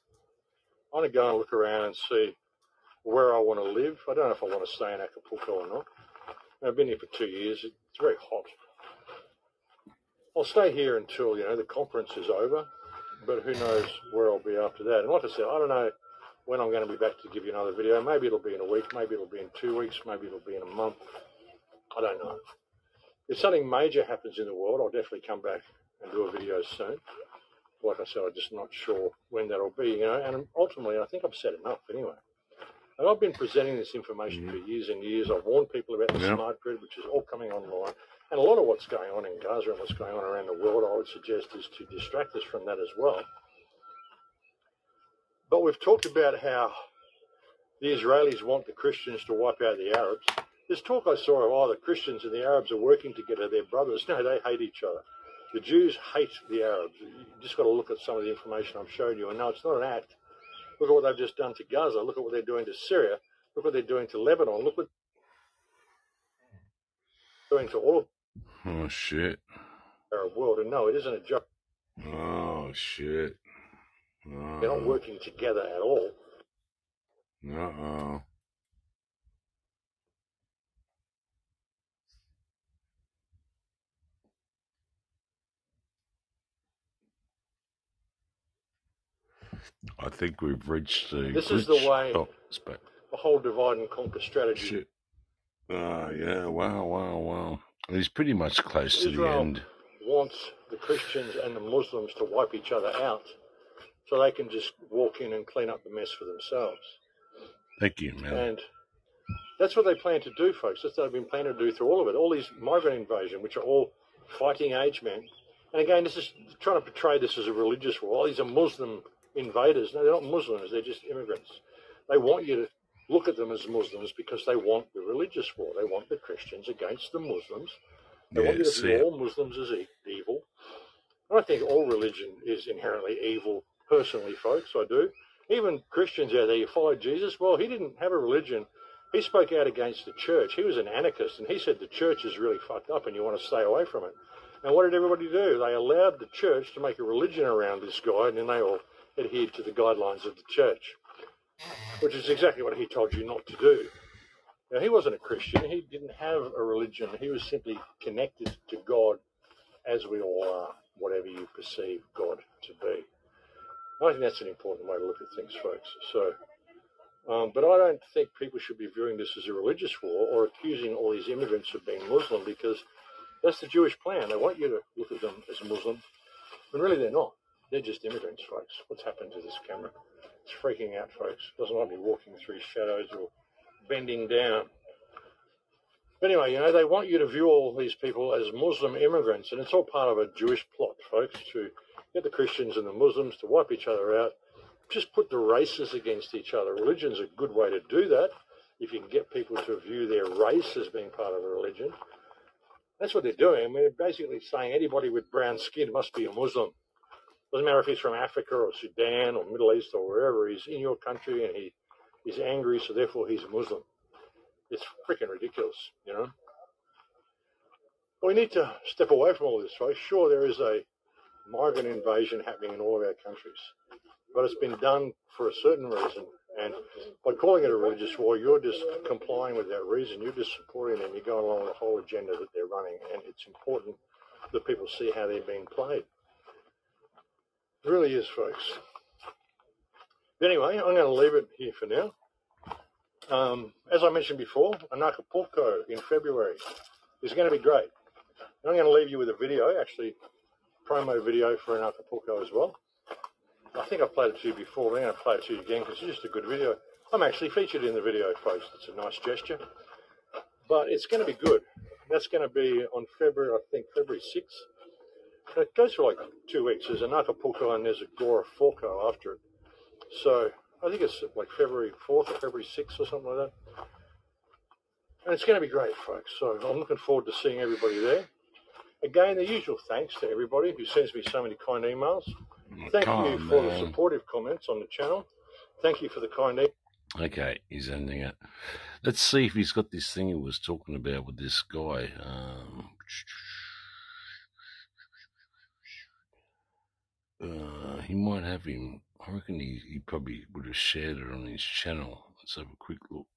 I want to go and look around and see where I want to live. I don't know if I want to stay in Acapulco or not. I've been here for two years. It's very hot. I'll stay here until, you know, the conference is over, but who knows where I'll be after that. And like I said, I don't know when I'm going to be back to give you another video. Maybe it'll be in a week, maybe it'll be in two weeks, maybe it'll be in a month. I don't know. If something major happens in the world, I'll definitely come back and do a video soon. Like I said, I'm just not sure when that'll be, you know, and ultimately I think I've said enough anyway. And I've been presenting this information mm-hmm. for years and years. I've warned people about the yep. smart grid, which is all coming online. And a lot of what's going on in Gaza and what's going on around the world, I would suggest, is to distract us from that as well. But we've talked about how the Israelis want the Christians to wipe out the Arabs. There's talk I saw of, oh, the Christians and the Arabs are working together, they're brothers. No, they hate each other. The Jews hate the Arabs. You just got to look at some of the information I've shown you. And no, it's not an act. Look at what they've just done to Gaza. Look at what they're doing to Syria. Look what they're doing to Lebanon. Look what they're doing to all of Oh, shit. the Arab world. And no, it isn't a joke. Oh, shit. Uh-oh. They're not working together at all. Uh-oh. I think we've reached the This glitch. is the way oh, the whole divide and conquer strategy. Shit. Oh, yeah. Wow, wow, wow. He's pretty much close Israel to the end. Wants the Christians and the Muslims to wipe each other out so they can just walk in and clean up the mess for themselves. Thank you, man. And that's what they plan to do, folks. That's what they've been planning to do through all of it. All these migrant invasion, which are all fighting age men. And again, this is trying to portray this as a religious war. All these are Muslim invaders. No, they're not Muslims. They're just immigrants. They want you to look at them as Muslims because they want the religious war. They want the Christians against the Muslims. They yeah, want you to see view it. all Muslims as e- evil. And I think all religion is inherently evil, personally, folks. I do. Even Christians out there, you follow Jesus. Well, he didn't have a religion. He spoke out against the church. He was an anarchist, and he said the church is really fucked up and you want to stay away from it. And what did everybody do? They allowed the church to make a religion around this guy, and then they all adhered to the guidelines of the church, which is exactly what he told you not to do. Now, he wasn't a Christian. He didn't have a religion. He was simply connected to God as we all are, whatever you perceive God to be. I think that's an important way to look at things, folks. So, um, but I don't think people should be viewing this as a religious war or accusing all these immigrants of being Muslim, because that's the Jewish plan. They want you to look at them as Muslim, but really they're not. They're just immigrants, folks. What's happened to this camera? It's freaking out, folks. It doesn't like me walking through shadows or bending down. But anyway, you know, they want you to view all these people as Muslim immigrants, and it's all part of a Jewish plot, folks, to get the Christians and the Muslims to wipe each other out. Just put the races against each other. Religion's a good way to do that, if you can get people to view their race as being part of a religion. That's what they're doing. I mean, they're basically saying anybody with brown skin must be a Muslim. Doesn't matter if he's from Africa or Sudan or Middle East or wherever. He's in your country and he, he's angry, so therefore he's a Muslim. It's freaking ridiculous, you know. We need to step away from all this, folks. Sure, there is a migrant invasion happening in all of our countries, but it's been done for a certain reason. And by calling it a religious war, you're just complying with that reason. You're just supporting them. You're going along with the whole agenda that they're running. And it's important that people see how they're being played. It really is, folks. Anyway, I'm going to leave it here for now. Um, as I mentioned before, Acapulco in February is going to be great. And I'm going to leave you with a video, actually, promo video for Acapulco as well. I think I played it to you before, but I'm going to play it to you again because it's just a good video. I'm actually featured in the video, folks. It's a nice gesture. But it's going to be good. That's going to be on February, I think, February sixth. It goes for like two weeks. There's an Acapulco and there's a Agorafalco after it. So I think it's like February fourth or February sixth or something like that. And it's going to be great, folks. So I'm looking forward to seeing everybody there. Again, the usual thanks to everybody who sends me so many kind emails. Thank Come you on, for man. the supportive comments on the channel. Thank you for the kind emails. Okay, he's ending it. Let's see if he's got this thing he was talking about with this guy. Um, uh, he might have him. I reckon he, he probably would have shared it on his channel. Let's have a quick look.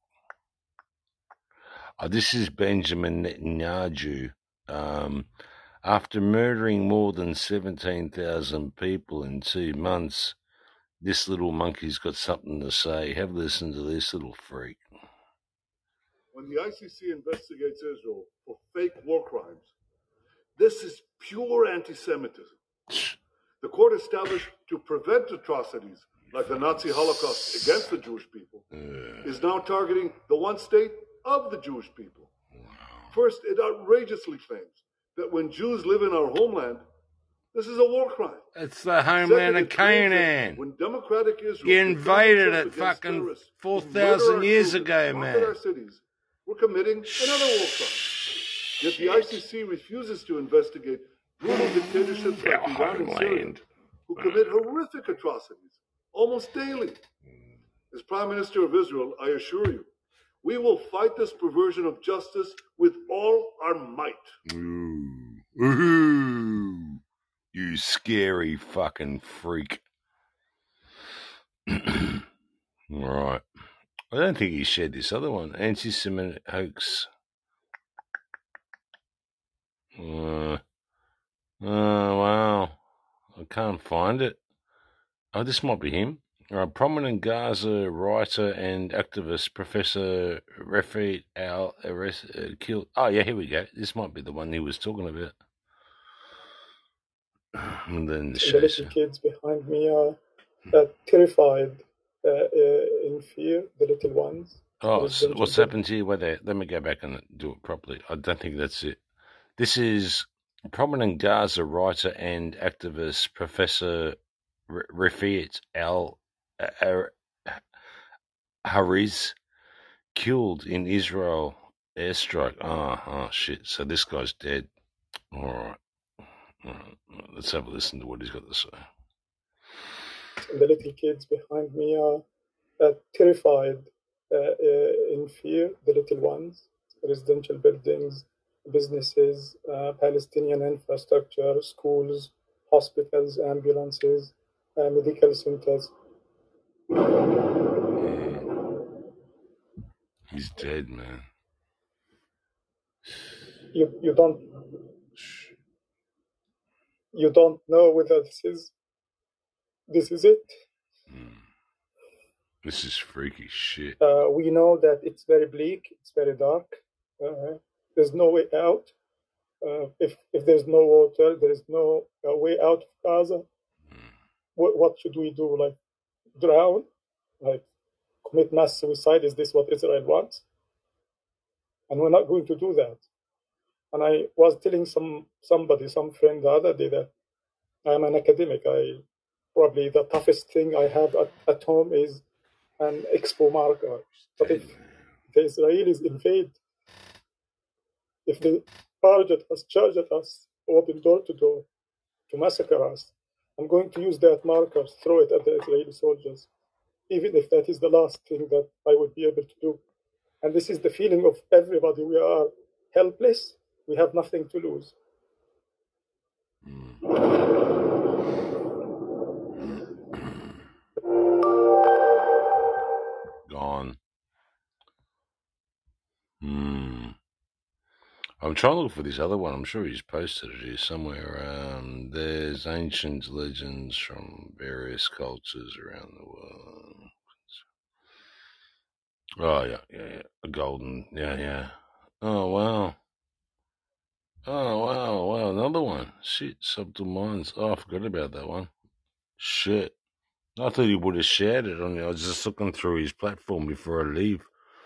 Oh, this is Benjamin Netanyahu. Um, after murdering more than seventeen thousand people in two months, this little monkey's got something to say. Have a listen to this little freak. When the I C C investigates Israel for fake war crimes, this is pure anti-Semitism. The court established to prevent atrocities like the Nazi Holocaust against the Jewish people Uh, is now targeting the one state of the Jewish people. First, it outrageously claims that when Jews live in our homeland, this is a war crime. it's the homeland Second, of it claims that Canaan. when democratic Israel You invaded defends it itself against fucking terrorists four who murder thousand our years children, ago, rocket man. our cities, we're committing another war crime. Yet the I C C refuses to investigate brutal dictatorships like Our Iran and Syria, homeland. who commit horrific atrocities almost daily. As Prime Minister of Israel, I assure you, we will fight this perversion of justice with all our might. Ooh. Ooh. You scary fucking freak. Right. I don't think he shared this other one. Anti-Semitic hoax. Uh, oh, wow. I can't find it. Oh, this might be him. A prominent Gaza writer and activist, Professor Rafeet Al arrest, uh, killed. Oh, yeah, here we go. This might be the one he was talking about. And then the The shows. little kids behind me are uh, terrified, uh, uh, in fear, the little ones. Oh, There is so danger what's there. happened here? Wait there. Let me go back and do it properly. I don't think that's it. This is prominent Gaza writer and activist, Professor R- Rafeet Al Ar- Hariz, killed in Israel airstrike. Oh, oh, shit. So this guy's dead. All right. All right. Let's have a listen to what he's got to say. The little kids behind me are uh, terrified, uh, uh, in fear, the little ones. Residential buildings, businesses, uh, Palestinian infrastructure, schools, hospitals, ambulances, uh, medical centers. He's dead, man. You you don't you don't know whether this is this is it. This is freaky shit. Uh, we know that it's very bleak, it's very dark. Uh, there's no way out. Uh, if if there's no water, there is no uh, way out of Gaza. What what should we do? Like drown? Like commit mass suicide? Is this what Israel wants? And we're not going to do that. And I was telling some somebody, some friend the other day that I'm an academic. I probably the toughest thing I have at, at home is an expo marker. But if the Israelis invade, if they target us, charge at us, open door to door to massacre us, I'm going to use that marker, throw it at the Israeli soldiers, even if that is the last thing that I would be able to do. And this is the feeling of everybody. We are helpless. We have nothing to lose. Gone. Hmm. I'm trying to look for this other one. I'm sure he's posted it here somewhere. Um, there's ancient legends from various cultures around the world. Oh, yeah, yeah, yeah. A golden, yeah, yeah. Oh, wow. Oh, wow, wow. Another one. Shit, Subtle Minds. Oh, I forgot about that one. Shit. I thought he would have shared it on you. I was just looking through his platform before I leave.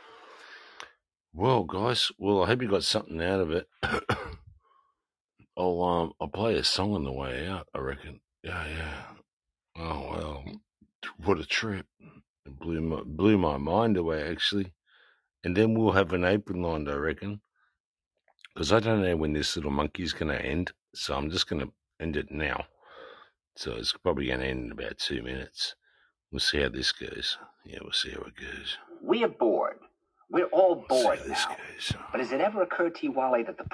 Well, guys, well, I hope you got something out of it. I'll um, I'll play a song on the way out, I reckon. Yeah, yeah. Oh well, what a trip! It blew my blew my mind away actually. And then we'll have an open line, I reckon, because I don't know when this little monkey's gonna end. So I'm just gonna end it now. So it's probably gonna end in about two minutes. We'll see how this goes. Yeah, we'll see how it goes. We are bored. We're all We'll see bored how this now. goes. But has it ever occurred to you, Wally, that the